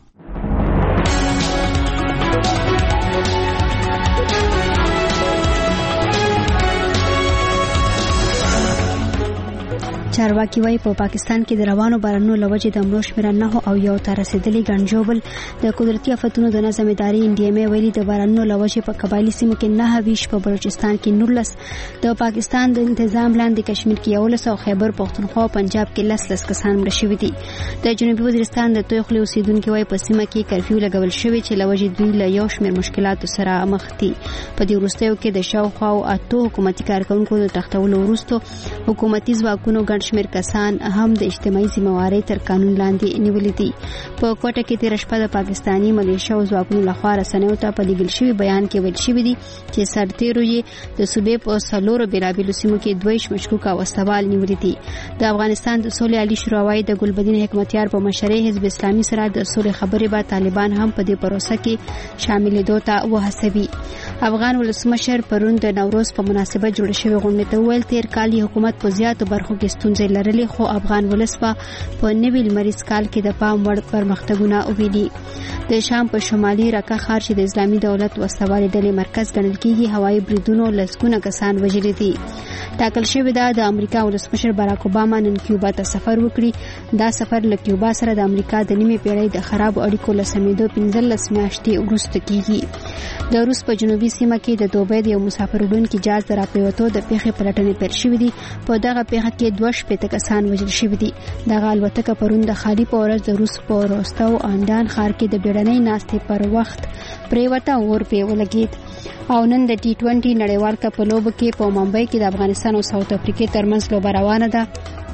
چارواکي وايي په پاکستان کې د روانو بارانونو لوجې د مړو شمېر نه او یو ته رسیدلي ګڼجوبل. د قدرتي آفتونو د نظم ادارې ان ډي ایم ای ویلي د بارانونو لوجې په قبایلي سیمو کې نه ویش، په بلوچستان کې نولس، د پاکستان د انتظام لاندې کشمیر کې یولس او خیبر پښتونخوا او پنجاب کې لس لس کسان مړه شوي دي. د جنوبي وزیرستان د توی خولې اوسیدونکي وايي په سیمه کې کرفیو لګول شوی چې لوجې دوی له یو شمېر مشکلاتو سره مخ دي. په دې وروستیو کې د شاوخوا اتو حکومتي کارکونکو د تختولو وروسته حکومتي ځواکونو ګڼ شمېر کسان هم د اجتماعي ذمہوارۍ تر قانون لاندې نیولې دي. په کوټه کې تېره شپه د پاکستاني ملیشیا او ځواکونو لخوا رسنیو ته په لیږل شوي بیان کې ویل شوي دي چې سرتېرو یې د صوبې په څلورو بېلابېلو سیمو کې دوه ویشت مشکوکه وسلوال نیولي دي. د افغانستان د سولې عالي شورا وايي د ګلبدین حکمتیار په مشرۍ حزب اسلامي سره د سولې خبرې به طالبان هم په دې پروسه کې شاملېدو ته وهڅوي. افغان ولسمشر پرون د نوروز په مناسبت جوړه شوې غونډې ته وویل تېر کال حکومت په زیاتو برخو کې ستونزې لرلې، خو افغان ولس په نوي لمریز کال کې د پام وړ پرمختګونه وویلي. د شام په شمالي رقه ښار چې د اسلامي دولت وسلوالې ډلې مرکز ګڼل کېږي هوایي بریدونو لسګونه کسان وژلي دي. ټاکل شوې ده د امریکا ولسمشر باراک اوباما نن کیوبا ته سفر وکړي. دا سفر له کیوبا سره د امریکا د نیمې پیړۍ د خرابو اړیکو له سمېدو پنځلس میاشتې وروسته کېږي. د روس په جنوبي سیمه کې د دوبۍ د یو مسافر وړونکي جهاز د راپریوتو د پیښې پلټنې پیل شوې دي. په دغه پیښه کې دوه شپېته کسان وژل شوي دي. دغه الوتکه پرون د خالي په ورځ د روس په روستو آندان ښار کې د بیړنۍ ناستې پر وخت پریوته اور پرې ولګېد. او نن د ټي ټوینټي نړیوال کپ په لوبو کې په ممبئی کې د افغانستان او ساوث افریقې ترمنځ لوبه روانه ده.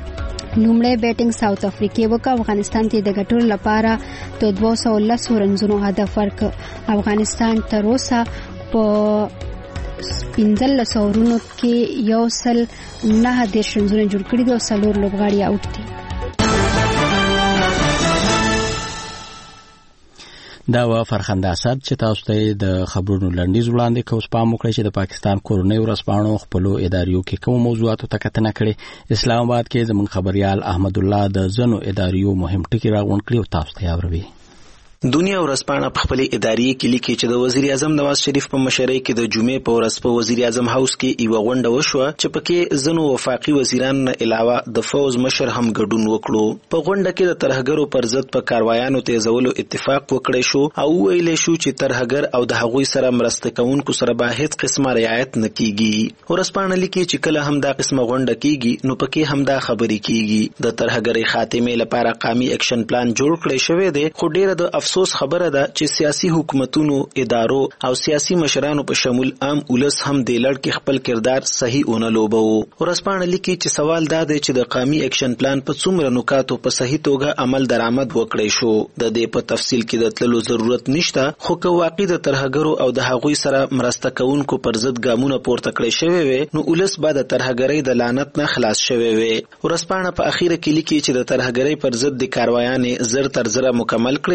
لومړی بیټینګ ساوث افریقې وکړه. افغانستان ته د ګټلو لپاره د دوه سوه لسو رنزونو هدف ورکړ. افغانستان تر اوسه په پنځلسو اورونو کې یو سل نهه دېرش رنزونه جوړ کړي دي او څلور لوبغاړي آوټ دي. دا و فرخنده اسد چې تاسو ته د خبرونو لنډیز وړاندې کوم. پام وکړئ چې د پاکستان کورنۍ ورځپاڼو خپلو اداریو کې کوم موضوعاتو ته کتنه کړې. اسلام آباد کې زموږ خبريال احمد الله د زنو اداریو مهم ټکي راغونډ کړي او تاسو ته یاوروي. دنیا ورځپاڼه په خپل ادارې کې لیکي چې د وزیر اعظم نواز شریف په مشرۍ کې د جمعې په ورځ په وزیر اعظم هاوس کې یو غونډه وشوه چې پکې زنو وفاقي وزیرانو نه علاوه د فوز مشر هم ګډون وکړو. په غونډه کې د ترهګرو پر ضد په کاروایانو تیزولو اتفاق وکړی شو او ویل شو چې ترهګر او د هغوی سره مرسته کوونکو سره به هیڅ قسمه رعایت نه کیږي. ورځپاڼه لیکي چې کله هم دا قسمه غونډه کیږي نو پکې هم دا خبرې کیږي. د ترهګرۍ خاتمه لپاره قومي اکشن پلان جوړ کړی شوی دی، خو ډیره د افسوس خبره ده چې سیاسي حکومتونو، ادارو او سیاسي مشرانو په شمول عام ولس هم د لړ کې خپل کردار صحیح ونه لوبو. ورځپاڼه لیکي چې سوال دا دی چې د قومي اکشن پلان په څومره نکاتو په صحیح توګه عمل درآمد وکړي شو. د دې په تفصیل کې د تللو ضرورت نشته، خو که واقعي د ترهګرو او د هغوی سره مرسته کوونکو پر ضد ګامونه پورته کړی شوی وي نو ولس به د ترهګرۍ د لعنت نه خلاص شوی وي. ورځپاڼه په اخیره کې لیکي چې د ترهګرۍ پر ضد د کاروایانې زر تر زره مکمل کړی شي.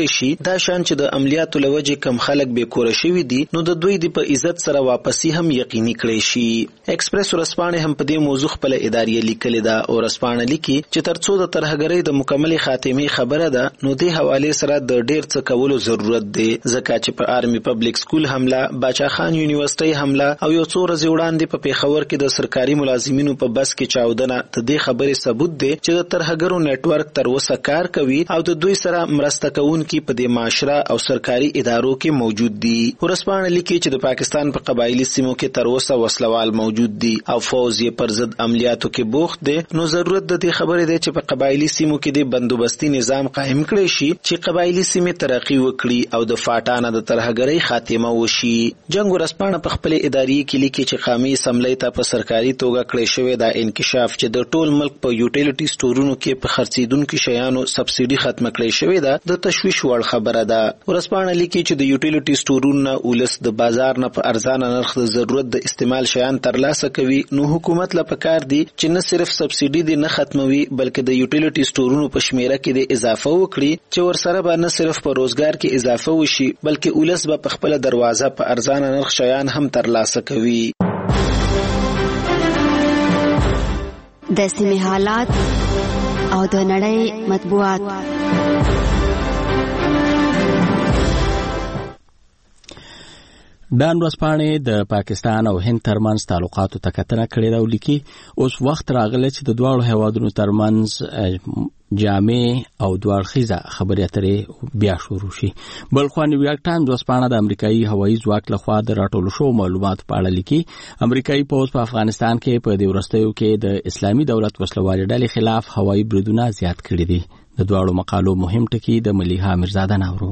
دا شان چې د عملیاتو لوجې کم خلک به کور شوي دي نو د دوی د په عزت سره واپسی هم یقیني کړی شي. ایکسپریس ورسپانې هم په دې موضوع خپل ادارې لیکلې ده او ورسپانې لیکي چې ترڅو د ترهګرۍ د مکمل خاتمه خبره ده نو د حواله سره د ډیر څه کولو ضرورت دی ځکه چې په آرمي پبلک سکول حمله، باچا خان یونیورسيټي حمله او یو څو ورځې وړاندې په پیښور کې د سرکاري ملازمینو په بس کې چاودنه د دې خبرې ثبوت دی چې د ترهګرو نت ورک تر اوسه کار کوي او د دوی سره مرسته کوونکي په دې معاشره او سرکاري ادارو کې موجود دي. ورسپانې لیکي چې د پاکستان په قبایلی سیمو کې تر اوسه وسلوال موجود دي او فوز یې پر ضد عملیاتو کې بوخت دي. نو ضرورت د دې خبرې دی چې په قبایلی سیمو کې د بندوبستي نظام قائم کړي شي چې قبایلی سیمې ترقی وکړي او د فاټانه د ترهګرۍ خاتمه وشي. جنگ ورسپانې په خپل ادارې کې لیکي چې قومي اسمبلی ته په سرکاري توګه کړی شوی دا انکشاف چې د ټول ملک په یوټیلیټي سټورونو کې په خرڅیدونکو شیانو سبسایډي ختمه کړی شوی دا د تشویش وړ خبره ده. ورسپانې لیکي چې د یوټیلیټي سټورونو ولس د بازار نه په ارزانه نرخ د ضرورت د استعمال شیان ترلاسه کوي. نو حکومت لا پکار دی چې نه صرف سبسایډي دی نه ختموي بلکې د یوټیلیټي سټورونو په شمیره کې د اضافه وکړي چې ورسره به نه صرف په روزګار کې اضافه وشي بلکې ولس به په خپل دروازه په ارزانه نرخ شیان هم ترلاسه کوي. د سیمې حالات او د نړۍ مطبوعات. ډان ورځپاڼې د پاکستان او هند ترمنځ تعلقاتو ته کتنه کړې ده او لیکي اوس وخت راغلی چې د دواړو هیوادونو ترمنځ جامع او دوړخیزه خبرې اترې بیا شروع شي. بل خو نیویارک ټایمز ورځپاڼه د امریکایي هوایي ځواک لخوا د راټولو شوو معلوماتو په اړه لیکي امریکایي پوځ په افغانستان کې په دې وروستیو کې د اسلامي دولت وسلوالې ډلې خلاف هوایي بریدونه زیات کړي دي. د دواړو مقالو مهم ټکي د ملیحه میرزاده ناورو.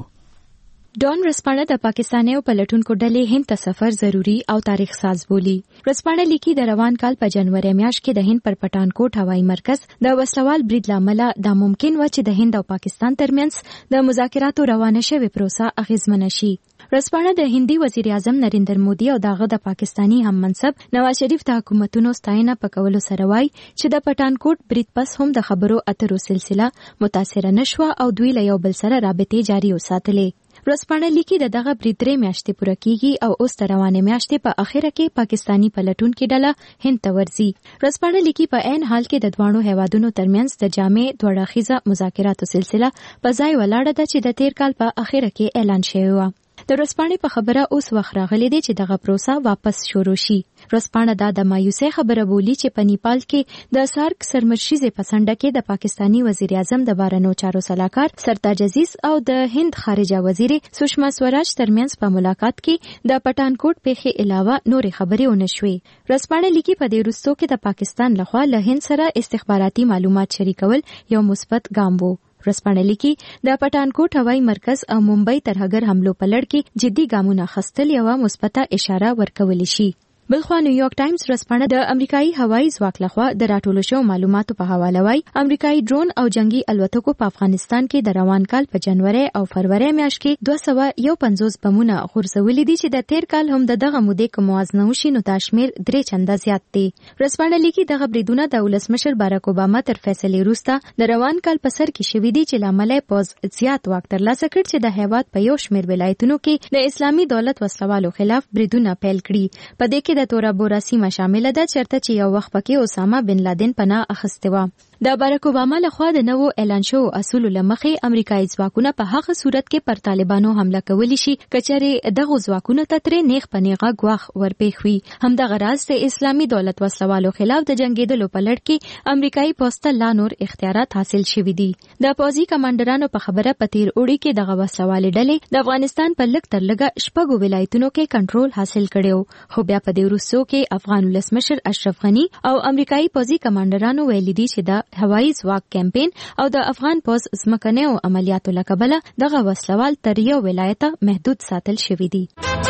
ډان رسپانه د پاکستانیو پلټونکو ډلې هند ته سفر ضروری او تاریخ ساز بولی. رسپانه لیکي د روان کال په جنوري میاشت کې د هند پر پټانکوټ هوایي مرکز د وسلوال برید لامل دا ممکن و چې د هند او پاکستان ترمنځ د مذاکراتو روانه شوې پروسه اغیزمنه شي. رسپانه د هندي وزیر اعظم نریندر مودي او داغه د پاکستانی هم منصب نواز شریف د حکومتونو ستاینه په کولو سره وای چې د پټانکوټ برید پس هم د خبرو اترو سلسله متاثر نشوه او دوی له یو بل سره رابطې جاری وساتلې. رسپانه لیکي د دغه برید درې میاشتې پوره کیږي او اوس تر روانه میاشتې په اخره کې پاکستانی پلټونکو ډله هند ته ورځي. رسپانه لیکي په عین حال کې د دوانو هیوادونو ترمنځ د جامع دوړخیزه مذاکراتو سلسله په ځای ولاړه ده چې د تیر کال په اخره کې اعلان شوی و. د رسپانې په خبره اوس وخت راغلی دی چې دغه پروسه واپس شروع شي. رسپانه دا د مایوسۍ خبره بولی چې په نیپال کې د سارک سرمشریزې پسنده کې د پاکستانی وزیر اعظم د بهرنیو چارو سلاکار سرتاج عزیز او د هند خارجه وزیر سشما سوراج ترمنځ په ملاقات کې د پټانکوټ پیښې علاوه نورې خبرې ونه شوې. رسپانه لیکي په دې وروستو کې د پاکستان لخوا له هند سره استخباراتي معلومات شریکول یو مثبت ګام و. رسپانه لیکي د پټانکوټ هوایي مرکز او ممبئی ترهګر حملو په لړ کې جدي ګامونه اخیستل یوه مثبته اشاره ورکولی شي. بلخوا نیویارک ټایمز رسپانه د امریکایي هوایي ځواک لخوا د راټولو شوو معلوماتو په حواله وایي امریکایي ډرون او جنگي الوتکو په افغانستان کې د روان کال په جنوري او فروری میاشت کې دوه سوه یو پنځوس بمونه غورځولي دي چې د تیر کال هم د دغه مودې که موازنه وشي نو دا شمېر درې چنده زیات دی. رسپانه لیکي دغه بریدونه د ولسمشر باراک اوباما تر فیصلې وروسته د روان کال په سر کې شوي دي چې له امله یې پوځ زیات واک ترلاسه کړ چې د هیواد په یو شمېر ولایتونو کې د اسلامي دولت وسلوالو خلاف بریدونه پیل کړي. په دې کې د تورا بورا سیمه شامله ده چېرته چې یو وخت پکې اسامه بن لادن پناه اخیستې وه. د باراک اوباما لخوا د نوو اعلان شوو اصولو له مخې امریکایي ځواکونه په هغه صورت کې پر طالبانو حمله کولی شي که چېرې دغو ځواکونو ته ترې نیغ په نیغه ګواښ ورپېښ وي. همدغه راز د اسلامي دولت وسلوالو خلاف د جنګېدلو په لړ کې امریکایي پوځ ته لا نور اختیارات حاصل شوي دي. د پوځي کمانډرانو په خبره په تیر اوړي کې دغه وسلوالې ډلې د افغانستان په لږ تر لږه شپږو ولایتونو کې کنټرول حاصل کړی و، خو بیا په دې وروستو کې افغان ولسمشر اشرف غني او امریکایي پوځي کمانډرانو ویلي دي چې د هوایي ځواک کمپین او د افغان پوځ ځمکنیو عملیاتو له کبله دغه وسلوال تر یو ولایته محدود ساتل شوي دي.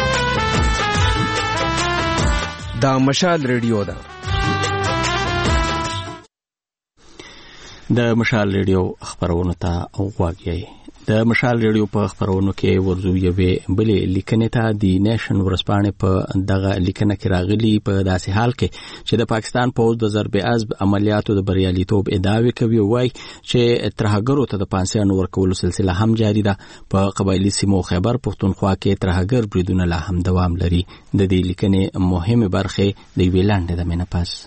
دا مشال ریډیو ده. د مشال ریډیو خبرونه ته غوږ یې. د مشال ریډیو په خبرونو کې ورزو یوې بلې لیکنې ته د نیشن ورځپاڼې په دغه لیکنه کې راغلي په داسې حال کې چې د پاکستان پوځ د ضرب عزب عملیاتو د بریالیتوب ادعاوې کوي وایي چې ترهګرو ته د پانسیانو ورکولو سلسله هم جاری ده. په قبایلي سیمو خیبر پښتونخوا کې ترهګر بریدونه لا هم دوام لري. د دې لیکنې مهمه برخه د یوې لنډې دمې نه پس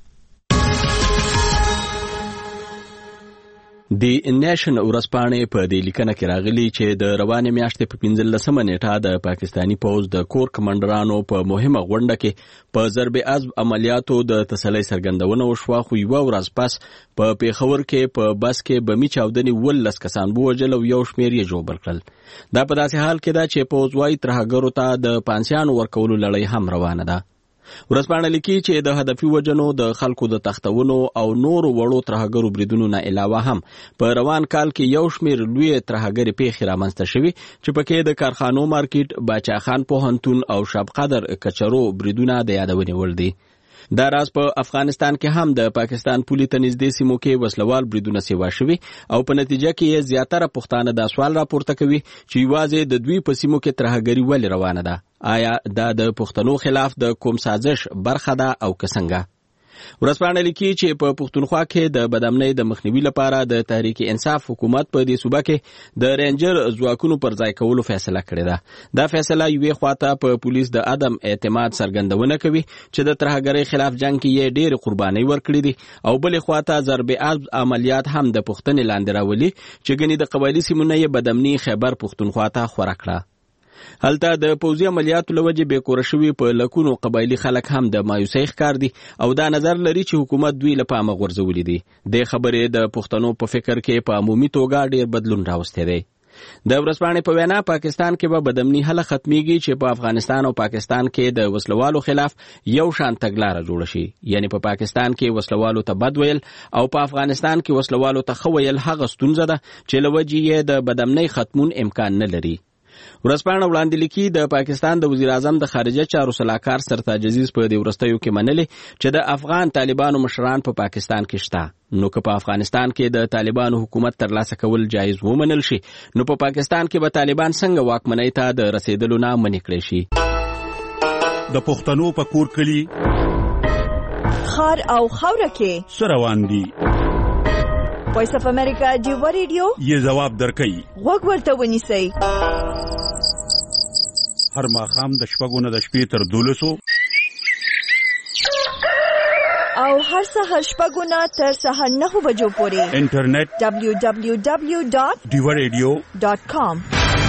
د نیشن ورځپاڼې په دې لیکنه کې راغلي چې د روانې میاشتې په پنځلسمه نیټه د پاکستاني پوځ د کور کمانډرانو په مهمه غونډه کې په ضرب عزب عملیاتو د تسلۍ څرګندونه وشوه، خو یوه ورځ پس په پیښور کې په بس کې بمي چاودنې ولس کسان ووژل او یو شمېر یې ژوبل کړل. دا په داسې حال کې ده چې پوځ وايي ترهګرو ته د پانسیانو ورکولو لړۍ هم روانه ده. ورځپاڼه لیکي چې د هدفي وجنو د خلکو د تختونو او نورو وړو ترهګرو بریدونو نه علاوه هم په روان کال کې یو شمېر لوی ترهګري پیښې رامنځته شوي چې پکې د کارخانو مارکیټ، باچاخان پوهنتون او شب قدر کچرو بریدونه د یادونې وړ دي. دا راز په افغانستان کې هم د پاکستان پولي ته نږدې سیمو کې وسلوال بریدونه سیوا شوي او په نتیجه کې یې زیاتره پښتانه دا سوال راپورته کوي چې یوازې د دوی په سیمو کې ترهګري ولې روانه ده. آیا دا د پښتنو خلاف د کوم سازش برخه ده او که څنګه؟ ورځپاڼه لیکي چې په پښتونخوا کې د بدامنۍ د مخنیوي لپاره د تحریک انصاف حکومت په دې صوبه کې د رینجر ځواکونو پر ځای کولو فیصله کړې ده. دا فیصله یوې خواته په پولیس د عدم اعتماد څرګندونه کوي چې د ترهګرۍ خلاف جنگ کې یې ډېرې قربانۍ ورکړې دي او بلې خواته ضرب عزب عملیات هم د پښتنې لاندې راولي چې ګنې د قبایلي سیمو نه یې بدامني خیبر پښتونخوا ته خوره کړه. هلته د پوځي عملیاتو له وجې بېکوره شوي په لکونو قبایلي خلک هم د مایوسۍ ښکار دي او دا نظر لري چې حکومت دوی له پامه غورځولي دي. دې خبرې د پښتنو په فکر کې په عمومي توګه ډېر بدلون راوستی دی. د ورځپاڼې په وینا پاکستان کې به بدامني هله ختمیږي چې په افغانستان او پاکستان کې د وسلوالو خلاف یو شان تګلاره جوړه شي. یعنی په پاکستان کې وسلوالو ته بد ویل او په افغانستان کې وسلوالو ته ښه ویل هغه ستونزه ده چې له وجې یې د بدامنۍ ختمون امکان نه لري. ورځپاڼه وړاندې لیکي د پاکستان د وزیر اعظم د خارجه چارو سلاکار سرتاج عزیز په دې وروستیو کې منلي چې د افغان طالبانو مشران په پاکستان کې شته. نو که په افغانستان کې د طالبانو حکومت ترلاسه کول جایز ومنل شي نو په پاکستان کې به طالبان څنګه واکمنۍ ته د رسیدلو نه منې کړی شي. د پښتنو په کور کلي خار او خاوره کې څه روان دي؟ وایس اف امریکا ډیو ریډیو یې ځواب درکوي. غوږ ورته ونیسئ. هر ماښام د شپږو نه د شپې تر دولسو او هر سهار شپږو نه تر سهار نهو بجو پورې انټرنیټ دبلیو دبلیو دبلیو ډاټ ډیو ریډیو ډاټ کام.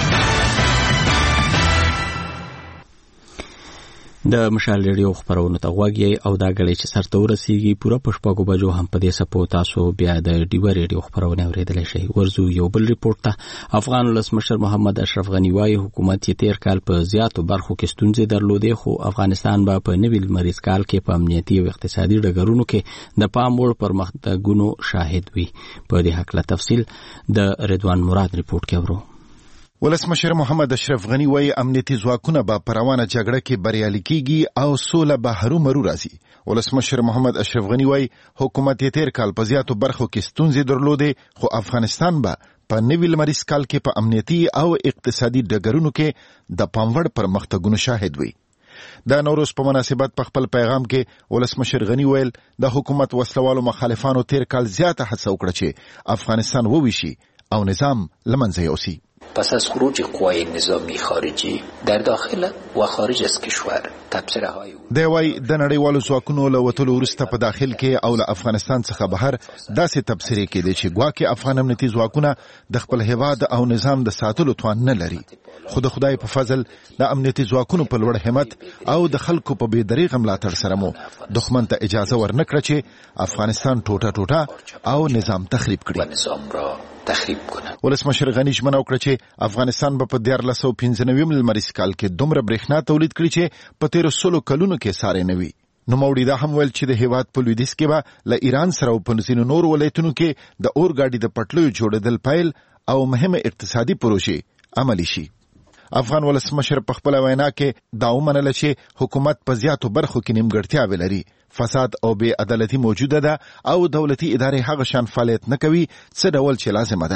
د مشال ریډیو خبرونو ته غوږ یې او دا غړي چې سرته ورسیږي پوره په شپږو بجو هم په دې سپو تاسو بیا د ډیو ریډیو خبرونه اوریدلی شئ. ورزو یو بل ریپورت ته افغان ولسمشر محمد اشرف غنی وايي حکومت یې تیر کال په زیاتو برخو کې ستونزې درلودې خو افغانستان به په نوي لمریز کال کې په امنیتي او اقتصادي ډګرونو کې د پام وړ پرمختګونو شاهد وي. په دې هکله تفصیل د رضوان مراد ریپورت کې اورو. ولسمشر محمد اشرف غنی وایي امنیتي ځواکونه به په روانه جګړه کې بریالي کیږي او سوله به هرومرو راځي. ولسمشر محمد اشرف غنی وایي حکومت یې تیر کال په زیاتو برخو کې ستونزې درلودې خو افغانستان به په نوي لمریز کال کې په امنیتي او اقتصادي ډګرونو کې د پام وړ پرمختګونو شاهد وي. د نوروز په مناسبت په خپل پیغام کې ولسمشر غنی ویل د حکومت وسلوالو مخالفانو تیر کال زیاته هڅه وکړه چې افغانستان وویشي او نظام له منځه یوسي. پس از خروج قوای نظامی خارجی در داخل و خارج از کشور تبصره های دی وای د نړیوالو ځواکونو له وتلو وروسته په داخل کې او له افغانستان څخه بهر داسې تبصرې کېدې چې ګواکې افغان امنیتي ځواکونه د خپل هیواد او نظام د ساتلو توان نه لري. خو د خدای په فضل د امنیتي ځواکونو په لوړ همت او د خلکو په بې دریغه ملاتړ سره مو دښمن ته اجازه ورنکړه چې افغانستان ټوټه ټوټه او نظام تخریب کړي. تخریب کنه. ولسمشر غنی ژمنه وکړه چې افغانستان به په دیارلس سوه پنځه نوي لمریز کال کې دومره برېښنا تولید کړي چې په تیرو سلو کلونو کې ساری نه وي. نوموړي دا هم ویل چې د هیواد په لویدیځ کې به له ایران سره او په ځینو نورو ولایتونو کې د اورګاډي د پټلیو جوړېدل پیل او مهمه اقتصادي پروژې عملي شي. افغان ولسمشر په خپل وینا کې دا ومنله چې حکومت په زیاتو برخو کې نیمګړتیاوې لري. فساد او بې عدالتي موجوده ده او دولتي ادارې هغه شان فعالیت نه کوي څه ډول چې لازمه ده.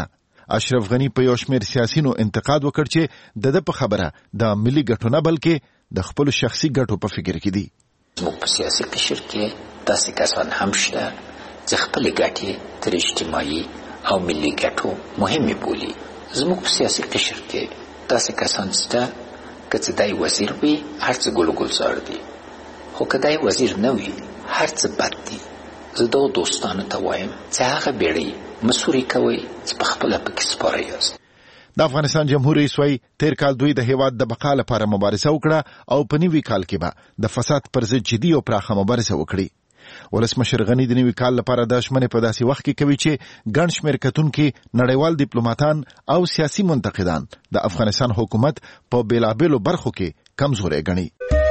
اشرف غنی په یو شمېر سیاسینو انتقاد وکړ چې د ده په خبره د ملي ګټو نه بلکې د خپلو شخصي ګټو په فکر کې دي. زموږ په سیاسي قشر کې داسې کسان هم شته چې خپلې ګټې تر اجتماعي او ملي ګټو مهمې بولي. زموږ په سیاسي قشر کې داسې کسان شته که څه دی وزیر وي هر څه ګل و ګلزار دي، خو که دی وزیر نه وي هر څه بد دي. زه دغو دوستانو ته وایم چې هغه بیړۍ مسوري کوئ چې په خپله پکې سپاره یاست. د افغانستان جمهور رئیس وايي تیر کال دوی د هیواد د بقا لپاره مبارزه وکړه او په نوي کال کې به د فساد پر ضد جدي او پراخه مبارزه وکړي. ولسمشر غنی د نوي کال لپاره د ژمنې په داسې وخت کې کوي چې ګڼ شمېر کتونکي نړیوال ډیپلوماتان او سیاسي منتقدان د افغانستان حکومت په بیلابیلو برخو کې کمزوري ګڼي.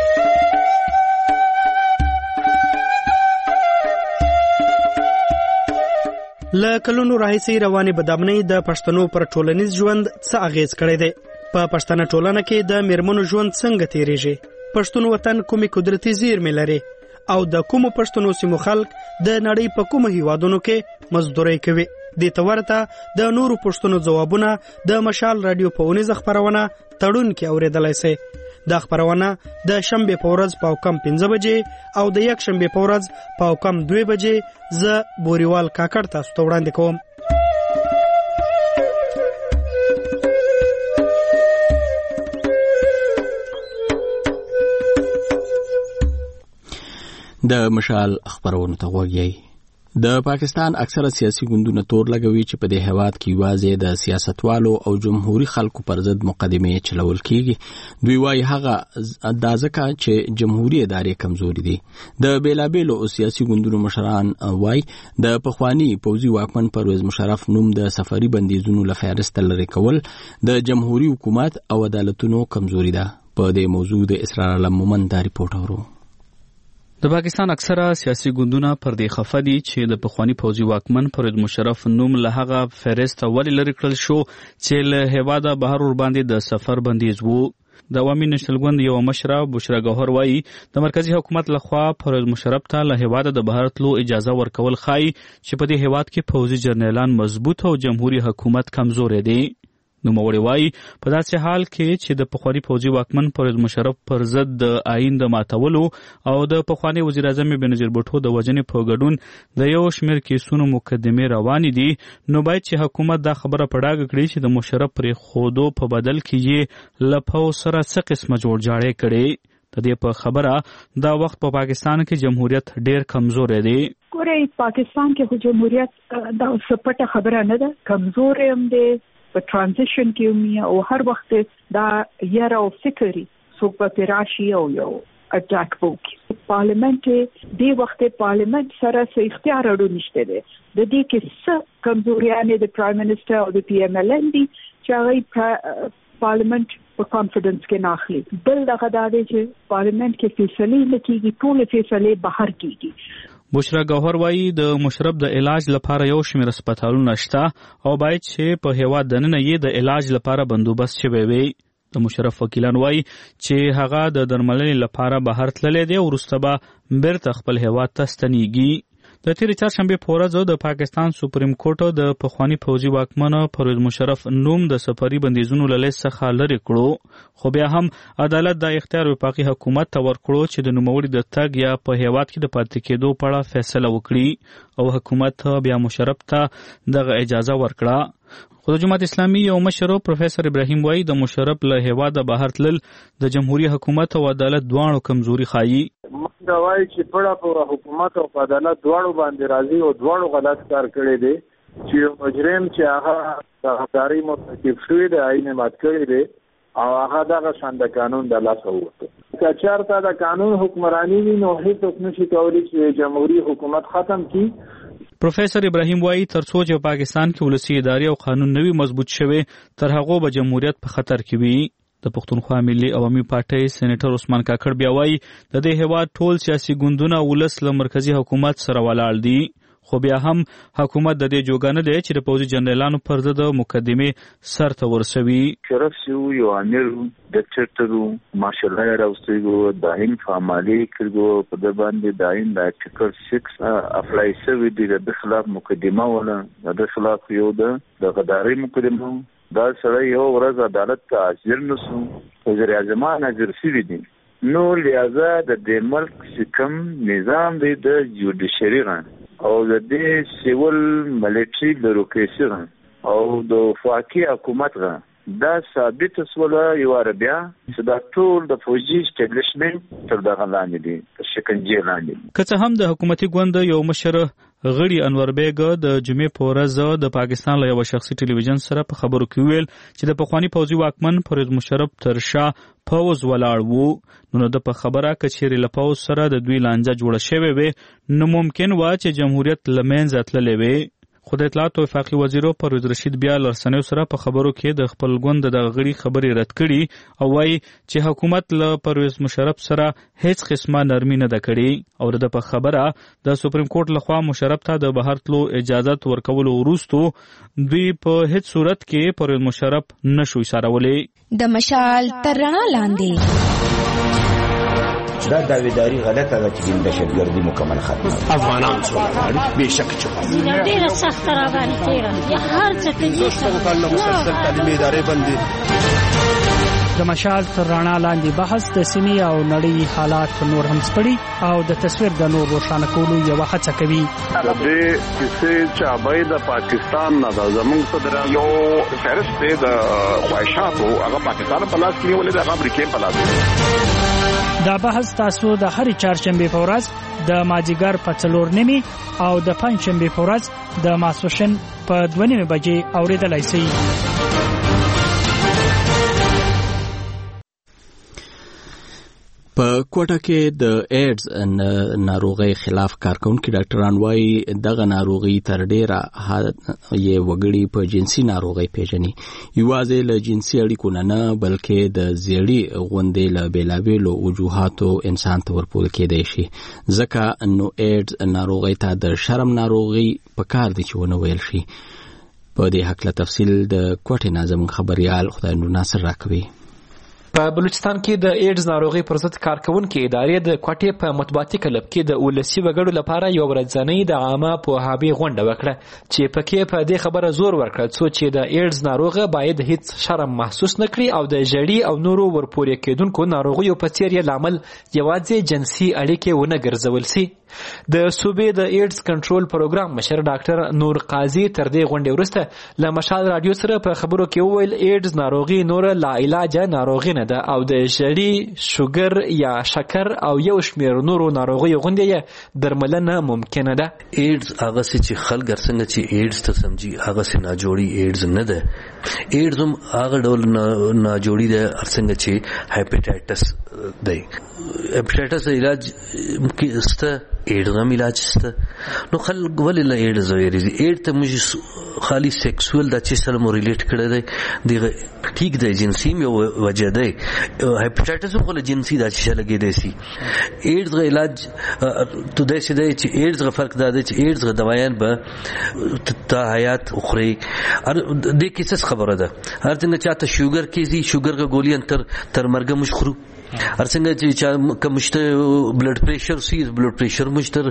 له کلونو راهیسې روانې بدامنۍ د پښتنو پر ټولنیز ژوند څه اغیز کړی دی؟ په پښتنه ټولنه کې د میرمنو ژوند څنګه تیریږي؟ پښتون وطن کومې قدرتي زیرمې لري او د کومو پښتنو سیمو خلک د نړۍ په کومو هیوادونو کې مزدوري کوي؟ دې ته ورته د نورو پښتنو ځوابونه د مشال رادیو په اونیزه خپرونه تړون کې اورېدلی سئ. دا خپرونه د شنبې په ورځ په کم پنځه بجې او د یک شنبې په ورځ په کم دوه بجې زه بوریوال کاکړ تاسو ته وړاندې کوم. د مشال خبرونو ته وګورئ. د پاکستان اکثره سیاسي ګوندونه تور لګوي چې په دې هیواد کې یوازې د سیاستوالو او جمهوریت خلکو پر ضد مقدمه چلول کیږي. دوی وايي هغه د ځکه چې جمهوریت ادارې کمزوري دي. د بیلابیلو سیاسي ګوندونو مشران وايي د پخوانی پوځي واکمن پرویز مشرف نوم د سفري بندیزونو له فهرست لرې کول د جمهوریت حکومت او عدالتونو کمزوري ده. په دې موضوع د اسرار علم مومن دا ریپورت اورو. د پاکستان اکثره سیاسي ګوندونه پر دې خفه دي چې د پخوانی پوځي واکمن پرویز مشرف نوم له هغه فهرست ولې لرې کړل شو چې له هیواده بهر ور باندې د سفر بندیز وو. د عوامي نېشنل ګوند یو مشره بشرا ګوهر وایي د مرکزی حکومت لخوا پرویز مشرف ته له هیواده د بهر تلو اجازه ورکول ښایي چې په دې هیواد کې پوځي جرنیلان مضبوط او جمهوریت حکومت کمزوري دی. نوموړی وایي په داسې حال کې چې د پخوانی پوځي واکمن پرویز مشرف پر ضد د آئین د ماتولو او د پخوانی وزیر اعظم بنظیر بوټو د وژنې په ګډون د یو شمېر کیسونو مقدمې روانې دي، نو باید چې حکومت دا خبره په ډاګه کړي چې د مشرف پرې خودو په بدل کې یې له پوځ سره څه قسمه جوړجاړی کړي. د دې په خبره دا وخت په پاکستان کې جمهوریت ډېر کمزور دی. ګورئ پاکستان کې جمهوریت دا سپټه خبره نه ده، کمزور هم دی. په ترانزیشن کې ومه او هر وخت دا یاره او فکری څوک په راشي او یو اټاک وکړي. پارلیمنت دی وخت پارلیمنت سره څه اختیار اړو نشته دی. د دې کې څه کمزوریانه د پرایم منسٹر او د پی ایم ال ان دي چې هغه پارلیمنت په کانفیډنس کې ناخلي. بل دغه دا دی چې پارلیمنت کې فیصله نه کیږي، ټول فیصله بهر کیږي. بشرا ګوهر وایي د مشرف د علاج لپاره یو شمېر هسپتالونه شته او باید چې په هیواد دننه یې د علاج لپاره بندوبست شوی وي. د مشرف وکیلان وایي چې هغه د درملنې لپاره بهر تللی دی او وروسته به بیرته خپل هیواد ته ستنیږي. د تېرې چهارشنبې په ورځ د پاکستان سپریم کورټ د پخوانی پوځي واکمن پرویز مشرف نوم د سفري بندیزونو له لیست څخه لرې کړو، خو بیا هم عدالت دا اختیار وفاقي حکومت ته ورکړو چې د نوموړي د تګ یا په هیواد کې د پاتې کېدو په اړه فیصله وکړي او حکومت بیا مشرف ته دغه اجازه ورکړه. خو د جماعت اسلامي یو مشر پروفیسور ابراهیم وایي د مشرف له هیواده بهر تلل د جمهوریت حکومت او عدالت دواړو کمزوري ښایي. دا وایي چې پړه په حکومت او عدالت دواړو باندې راځي او دواړو غلط کار کړی دی چې یو مجرم چې هغه د غداري مرتکب شوی دی آئین مات کړی دی او هغه دغه شان د قانون د لاسه ووته. که چېرته د قانون حکمرانی وي نو هېڅوک نشي کولی چې جمهوریت حکومت ختم کړي. پروفیسور ابراهیم وایي تر څو چې پاکستان کې ولسي ادارې او قانون نوي مضبوط شوي تر هغو به جمهوریت په خطر کې وي. د پښتونخوا ملي عوامي پارټۍ سېنیټر عثمان کاکړ بیا وایي د دې هیواد ټول سیاسي ګوندونه ولس له مرکزی حکومت سره ولاړ دي، خو بیا هم حکومت د دې جوګه نه دی چې د پوځي جنرالانو پر ضد د مقدمې سر ته ورسوي. شرف سیو یو امیر د چرترو ماشالله راوستیګو دایم فعالي کړو په د باندې دایم د آرټیکل سکس افلای سوي د خلاف مقدمه ولا د خلاف یو د غداري مقدمه دا سره یو ورځ عدالت ته حاضر نشو وزیر اعظم حاضر شوی دی. نو لہذا د دې ملک سکم نظام دی د جوډیشری غن او د دې سیول ملټری بیوروکراسي غن او د فاقي حکومت غن دا ثابت سوله یو عربیا چې دا ټول د فوجي اسټابلیشمنت تر دغه لاندې دي شکنجه لاندې. که څه هم د حکومتي ګوند یو مشر غړي انور بیگ د جمعې په ورځ د پاکستان له یو شخصي ټلویزیون سره په خبرو کې ویل چې د پخوانی پوځي واکمن پرویز مشرف تر شا پوز ولاړ وو نو د په خبره کچېرې له پوز سره د دوی لانجه جوړه شوې وي نو ممکن و چې جمهوریت له منځه تللی وي. خو د اطلاعات او وفاقي وزیر پرویز رشید بیا له رسنیو سره په خبرو کې د خپل ګوند د غړي خبرې رد کړي او وایي چې حکومت له پرویز مشرف سره هیڅ قسمه نرمي نه ده کړې او د په خبره د سپریم کورټ لخوا مشرف ته د بهر تلو اجازت ورکولو وروستو دوی په هیڅ صورت کې پرویز مشرف نشو ایسارولی. د مشال تر رڼا لاندې دا داویداری غلطه ده چې د دهشتګردي مکمل ختمه افغانان سره غواړي بهشکه چې ډیره سخت را باندې تیره یا هر څه کې دوستو کله مسلسل تعلیمي ادارې باندې د مشال تر رڼا لاندې بحث د سیمې او نړۍ حالات نور هم سپړي او د تصویر د نور روښانه کولو یو هڅه کوي. د دې کیسې چې د پاکستان نه د زموږ صدر یو فهرست دی د خواهشاتو هغه پاکستان په لاس کې نیولې د امریکا په لاس. دا بحث تاسو د هرې چهارشنبې په ورځ د مازیګر په څلور نیمې او د پنجشنبې په ورځ د ماسپښین په دوه نیمې بجې اورېدلی شئ. په کوټه کې د ایډز ناروغي خلاف کارکونکي ډاکټران وايي دغه ناروغي تر ډیره یې وګړي په جنسي ناروغي پیژني یوازې له جنسي اړیکو نه بلکې د زیړی غوندې له بیلابیلو وجوهاتو انسان ته ورپول کېدای شي ځکه نو ایډز ناروغي ته د شرم ناروغي په کار دي چې ونه ویل شي. په دې حق له تفصیل د کوټې ناظم خبريال خدای نور ناصر راکوي. په بلوچستان کې د ایډز ناروغي پر ضد کارکونکو ادارې د کوټې په مطبوعاتي کلب کې د ولسی وګړو لپاره یو ورځنی د عامه پوهاوي غونډه وکړه چې پکې په دې خبره زور ورکړ چې د ایډز ناروغه باید هیڅ شرم محسوس نکړي او د جړی او نورو ورپورې کېدونکو ناروغیو په څیر یې لامل یوازې جنسي اړیکې ونه ګرځول سي. د صوبې د ایډز کنټرول پروګرام مشر ډاکټر نور قاضي تر دې غونډې وروسته له مشال رادیو سره په خبرو کې وویل ایډز ناروغي نور لا علاج ناروغي نه ده او د ژړی شوګر یا شکر او یو شمیر نورو ناروغیو غوندې درملنه ممکنه ده. ایډز هغه چې خلک څنګه چې ایډز ته سمجي هغه سي ناجوړي ایډز نه ده. ایډز هم هغه ډول ناجوړي ده څنګه چې هیپاټایټس دی. هیپاټایټس علاج کې است ایډز هم علاج است نو خلک ولې له ایډز ویریږي. ایډ ته موږ خالی سیکسوال د چې سره مو ریلیټ کړی دی دغه ټیک دی جنسي یو وجه دی. هیپاټایټس هم خو له جنسي دا چې لګي دی سي ایډز غ علاج تو دای چې دی چې ایډز غ فرق دا دی چې ایډز غ دوايان به تا حیات اخري د کیسه خبره ده. هر څنګه چاته شوګر کیږي شوګر غ ګولین تر تر مرګ مشخرو هر څنګه چې کمشته بلډ پریشر سی بلډ پریشر مشتر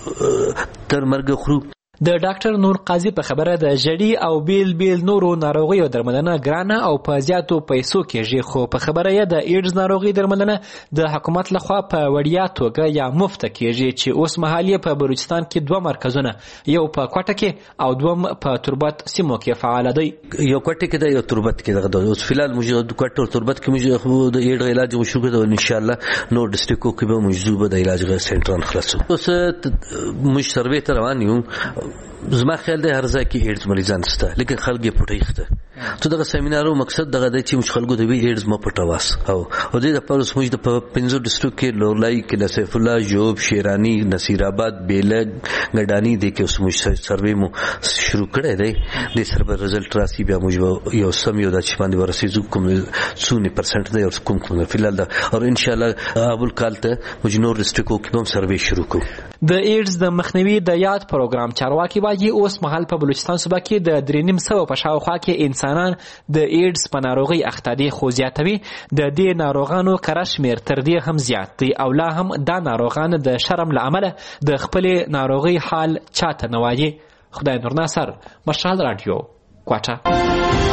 تر مرګ خرو. د ډاکټر نور قاضي په خبره د جړی او بیل بیل نورو ناروغیو درملنه ګرانه او په زیاتو پیسو کېږي خو په خبره یې د ایډز ناروغي درملنه د حکومت لخوا په وړیا توګه یا مفت کېږي چې اوس مهال یې په بلوچستان کې دوه مرکزونه یو په کوټه کې او دوم په تربت سیمو کې فعال دي. یو کوټه کې د یو تربت کې دغه اوس فلال موږ د کوټه او تربت کې موږ د ایډز علاج شروع کړو ان شاء الله نو ډسټریکو کې به موږ د علاج غو سنټران خلاصو. اوس موږ سروې ته روان یو زما خیال دی هر ځای کې ایډز مریضان شته لیکن خلک یې پټوي. ته دغه سیمینارو مقصد دغه دی چې موږ خلکو ته وی ایډز ما پټواس او او دې د پروس موږ د پنځو ډسټریکټ کې لورلای کې سیف الله جوب شیرانی نصیر آباد بیلګ ګډانی د کې اوس موږ سروې مو شروع کړی دی د سروې رزلټ راسي بیا موږ یو سم یو د چې باندې ورسېږو کوم څونه پرسنټ دی او کوم کوم فلال دا او ان شاء الله ابل کال ته موږ نور ډسټریکټ کې هم سروې شروع کوو. د ایډز د مخنیوي د یاد پروګرام چارواکي وايي اوس مهال په بلوچستان صوبه کې د درې نیم سوه په شاوخوا کې انسانان د ایډز په ناروغۍ اخته دي، خو زیاتوي د دې ناروغانو کره شمېر تر دې هم زیات دی او لا هم دا ناروغان د شرم له امله د خپلې ناروغۍ حال چاته نه وایي. خدای نور ناصر، مشال رادیو، کوټه.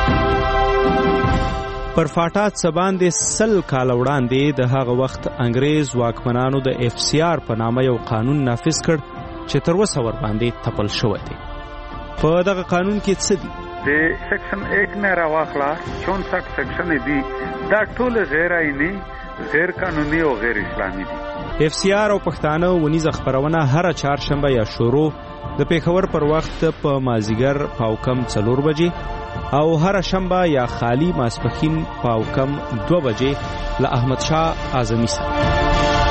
پر فاټا څه باندې سل کاله وړاندې د هغه وخت انګریز واکمنانو د اف سی آر په نامه یو قانون نافذ کړ چې تر اوسه ورباندې تپل شوی دی. په دغه قانون کې څه دي؟ د سیکشن ایک نه راواخلا چونسٹھ سیکشن دي، دا ټول غیر آئینی، غیر قانوني او غیر اسلامي دي. اف سی آر او پښتانه ونیزه خبرونه هر چهارشنبه یا شروع د پیښور پر وخت په مازیګر پاو کم څلور بجې او هر شنبه یا خالی ماسپخین پاو کم دو بجې له احمد شاه اعظمي سره.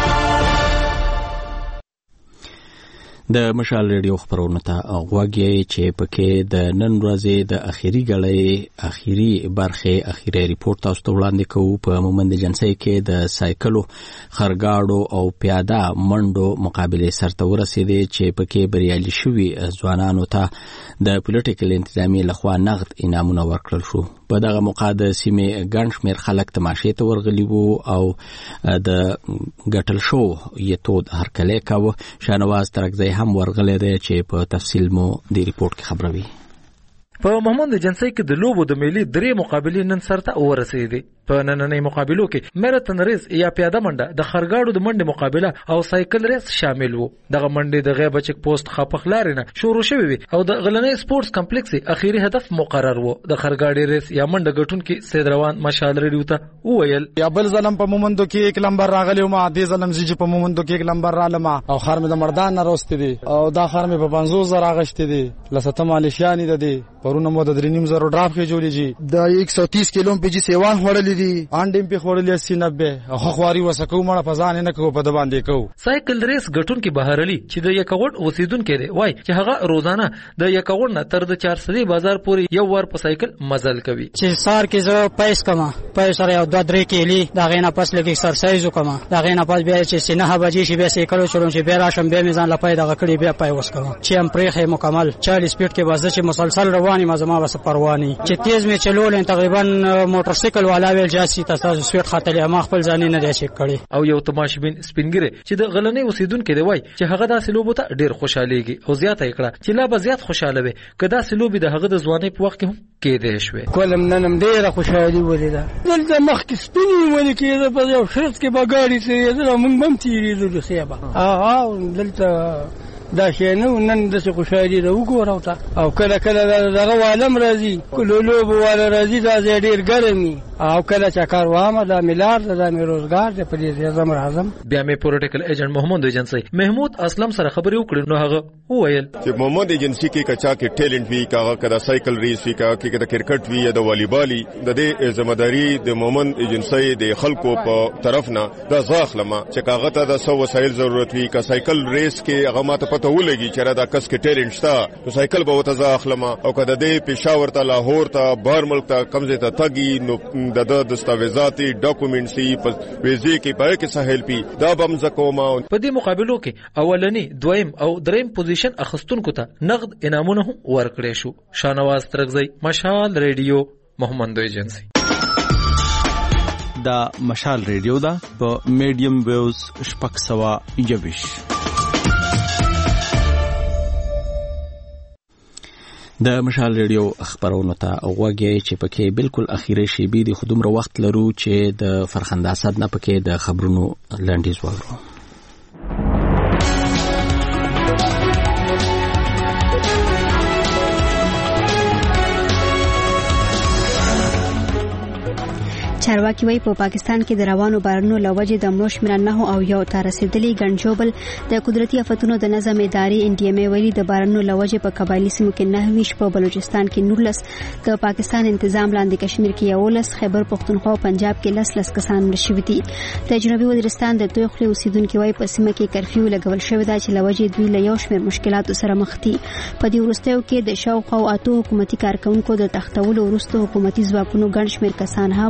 د مشال ریډیو خبرونه ته غوږی چې پکې د نن ورځې د اخیری غړې اخیری برخه اخیری ریپورت تاسو ته وړاندې کوو. په مومند جنسي کې د سایکلو، خرګاړو او پیاده منډو مقابله سرته ورسېدې چې پکې بریالي شوي ځوانانو ته د پولیټیکل انتظامیې لخوا نغد انعامونه ورکړل شو. په دغه موقع د سیمې ګڼ شمېر خلک تماشې ته ورغلي وو او د ګټل شو یتود هرکلی کاوه. شاهنواز ترکزی هم ورغلی دی چې په تفصیل مو د ریپورت کې خبروي. په محمد جنسي کې د لوبو د ملي درې مقابلې نن سرته ورسېدې. په نننۍ مقابلو کې میراتون ریس یا پیاده منډه، د خرګاړو د منډې مقابله او سایکل ریس شامل وو. دغه منډې د غیبه چک پوسټ خپخ لارې نه شروع شوې وي او د غلنۍ سپورتس کمپلیکس اخیری هدف مقرر وو. د خرګاړي ریس یا منډه ګټونکي سید روان مشال ریډیو ته وویل یا بل ظلم په مومندو کې یک لمبر راغلی ما دې ظلم زیج په مومندو کې یک لمبر رالم او خر مې د مردان نه روستې دي او دا خر مې په پنځوس زره غشتې دي لسته مالیشیانی ده دي پرونه مو د درې نیم زره ډراف کې جوړی جی د یک سو تیس کیلو په جی سیوان وړلې دي انډم په خورلې اسی نبه او خواري وسکو مړه پزان نه کو په د باندې کو. سایکل ریس ګټونکي بهرلی چې د یکوټ اوسیدونکو دی وای چې هغه روزانه د یکوټ نه تر د چار سدي بازار پورې یو ور په سایکل مزل کوي. چې سار کې زه پېس کما پېس سره یو دوه درې کیلی دا غینه پس لګي ایکسرسایز وکما دا غینه پس بیا چې سینه بجې شي بیا سایکل چلون چې بیا راشم بیا میزان لپاره دغه کړي بیا پای وسکما چې ام پرې مکمل چالیس سپیډ کې واسه چې مسلسل رواني مزما وسه پرواني چې تیز می چلول تقریبا موټر سایکل والا ویل جاسي تاسو سپیډ خاطر ما خپل ځان نه دی چک کړي. او یو تماشبین سپینګره چې د غلنۍ اوسیدونکو دی وای چې هغه داسې لوبو ته ډیر خوشاليږي او زیاته کړه چې لا به زیات خوشاله وي کدا سې لوبي د هغه د ځواني په وخت کې هم کېدې شوې. کولم ننم ډیره خوشالي ولیدا دلته مخ کې سپینې ولې کېده په یو شرط کې باګاړي چې دا موږ هم تیریدو خيبه اه دلته دا شنو نن د خوشالي د وګورو ته او کله کله دغه عالم راځي کله لوب ولا راځي دا ډیر ګرمي او کله چې کار وامه د ملار د روزګار د پدې اعظم اعظم. بیا مې پولیټیکل ایجنټ محمد ایجنسی محمود اسلم سره خبرې وکړې نو هغه وویل چې محمد ایجنسی کې کچا کې ټیلنټ وی کاغه کدا سایکل ریس وی کاغه کې د کرکټ وی یا د والیبالي د دې ځمداري د محمد ایجنسی د خلکو په طرف نه د ځاخلمه چې کاغه ته د سو وسایل ضرورت وی کا سایکل ریس کې هغه ماته پته ولګي چې را د کس کې ټیلنټ شته نو سایکل به وته ځاخلمه او کدا د پېښور ته لاهور ته بهر ملک ته کمزې ته تګي نو د دستاویزات ډاکومېنټسي په ویزې کې پای کې سهل پی دا بم زکوما. په دې مقابلو کې اولنی دویم او دریم پوزیشن اخستونکو ته نقد انعامونه ورکړې شو. شاهنواز ترکزی مشال ریډیو محمد ایجنسی. دا مشال ریډیو دا په میډیم ویوز شپږ سوه یوویش. د مشال ریډیو خبرونو ته غوږی چې پکې بالکل اخیری شیبې د خودمره وخت لرو چې د فرخنده اسد نه پکې د خبرونو لنډیز وورو. چارواکي وایي په پاکستان کې د روانو بارانونو له وجې د مړو شمېر نه او یو ته رسېدلي. ګڼجوبل د قدرتي آفتونو د نظم ادارې ان ډي ام ای ویلي د بارانونو له وجې په قبایلي سیمو کې نهه ویشت، په بلوچستان کې نولس، د پاکستان انتظام لاندې کشمیر کې یولس، خیبر پښتونخوا او پنجاب کې لس لس کسان مړه شوي دي. د جنوبي وزیرستان د دوی خولې اوسیدونکي وایي په سیمه کې کرفیو لګول شوی ده چې له وجې دوی له یو شمېر مشکلاتو سره مخ دي. په دې وروستیو کې د شاوخوا اتو حکومتي کارکونکو د تختولو وروسته حکومتي ځواکونو ګڼ شمېر کسان هم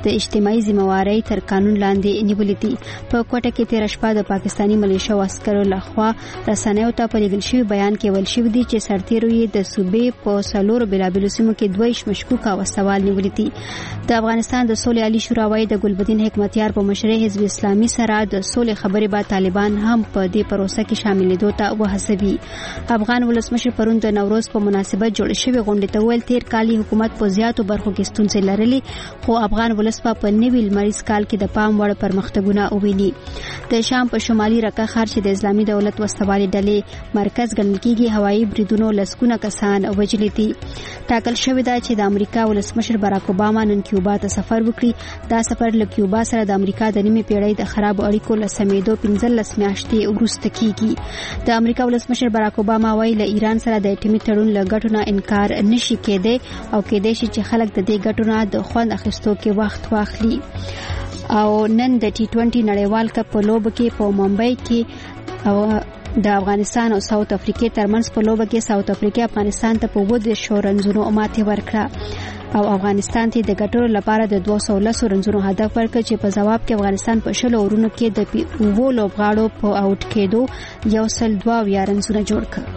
د اجتماعي ذمہوارۍ تر قانون لاندې نیولې دي. په کوټه کې تیر شپه د پاکستاني ملیشیا عسکرو لخوا رسنیو ته په لګل شوی بیان کې ویل شوی دی چې سرتیرو یې د صوبې په څلورو بېلابېلو سیمو کې دوه مشکوک وسوال نیولې دي. د افغانستان د سولې عالی شورا وايي د ګلبدین حکمتیار په مشرۍ حزب اسلامي سره د سولې خبرې به طالبان هم په دې پروسه کې شاملېدو ته وهڅوي. افغان ولسمشر پرون د نوروز په مناسبت جوړ شوی غونډې ته ویل تیر کال حکومت په زیاتو برخو کې ستونزې لرلې خو افغان ولس په نوي لمریز کال کې د پام وړ پرمختګونه وویني. د شام په شمالي رکه ښار چې د اسلامي دولت وسوالي ډلې مرکز ګڼل کېږي هوایي بریدونو لسګونه کسان وژلي دي. ټاکل شوې ده چې د امریکا ولسمشر باراک اوباما نن کیوبا ته سفر وکړي. دا سفر له کیوبا سره د امریکا د نیمې پیړۍ د خراب اړیکو له سمېدو پنځلس میاشتې وروسته کېږي. د امریکا ولسمشر باراک اوباما وايي له ایران سره د اټومي تړون له ګټو نه انکار نشي کېدی او کېدای شي چې خلک د دې ګټو نه د خوند اخیستو کې وخت واخلي. او نن د ټي ټوئنټي نړیوال کپ په لوبه کې په ممبئی کې او د افغانستان او ساوث افریقا ترمنځ په لوبه کې ساوث افریقا افغانستان ته په ود شورنزونو ماتې ورکړه او افغانستان ته د ګټلو لپاره د دوه سوه لس رنزونو هدف ورکړ چې په جواب کې افغانستان په شلو اورونو کې د اوو لوبغاړو په اوټ کېدو یو سل دوه اویا رنزونه جوړ کړ.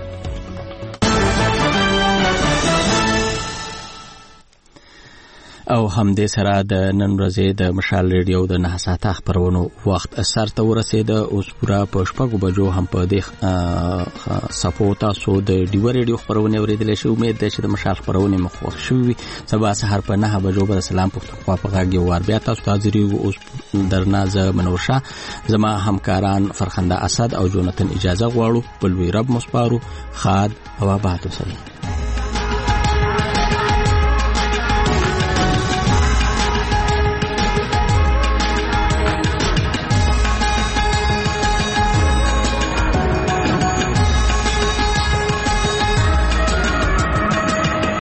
او همدې سره د نن ورځې د مشال ریډیو د نه ساعته خبرونو وخت اثر ته ورسید. اوس پورا په شپږو بجو هم په دې صفو تاسو د ډیو ریډیو خبرونه اوریدلای شئ. امید ده چې د مشال خبرونه مخ وخت شوي. سبا سحر په نه بجو به سلام پښتونخوا په غاګي وار بیا تاسو حاضر یو. اوس درنازه منورشاه زما همکاران فرخنده اسد او جونتن اجازه غواړو. بل وی رب مسپارو خاد او آباد اوسئ.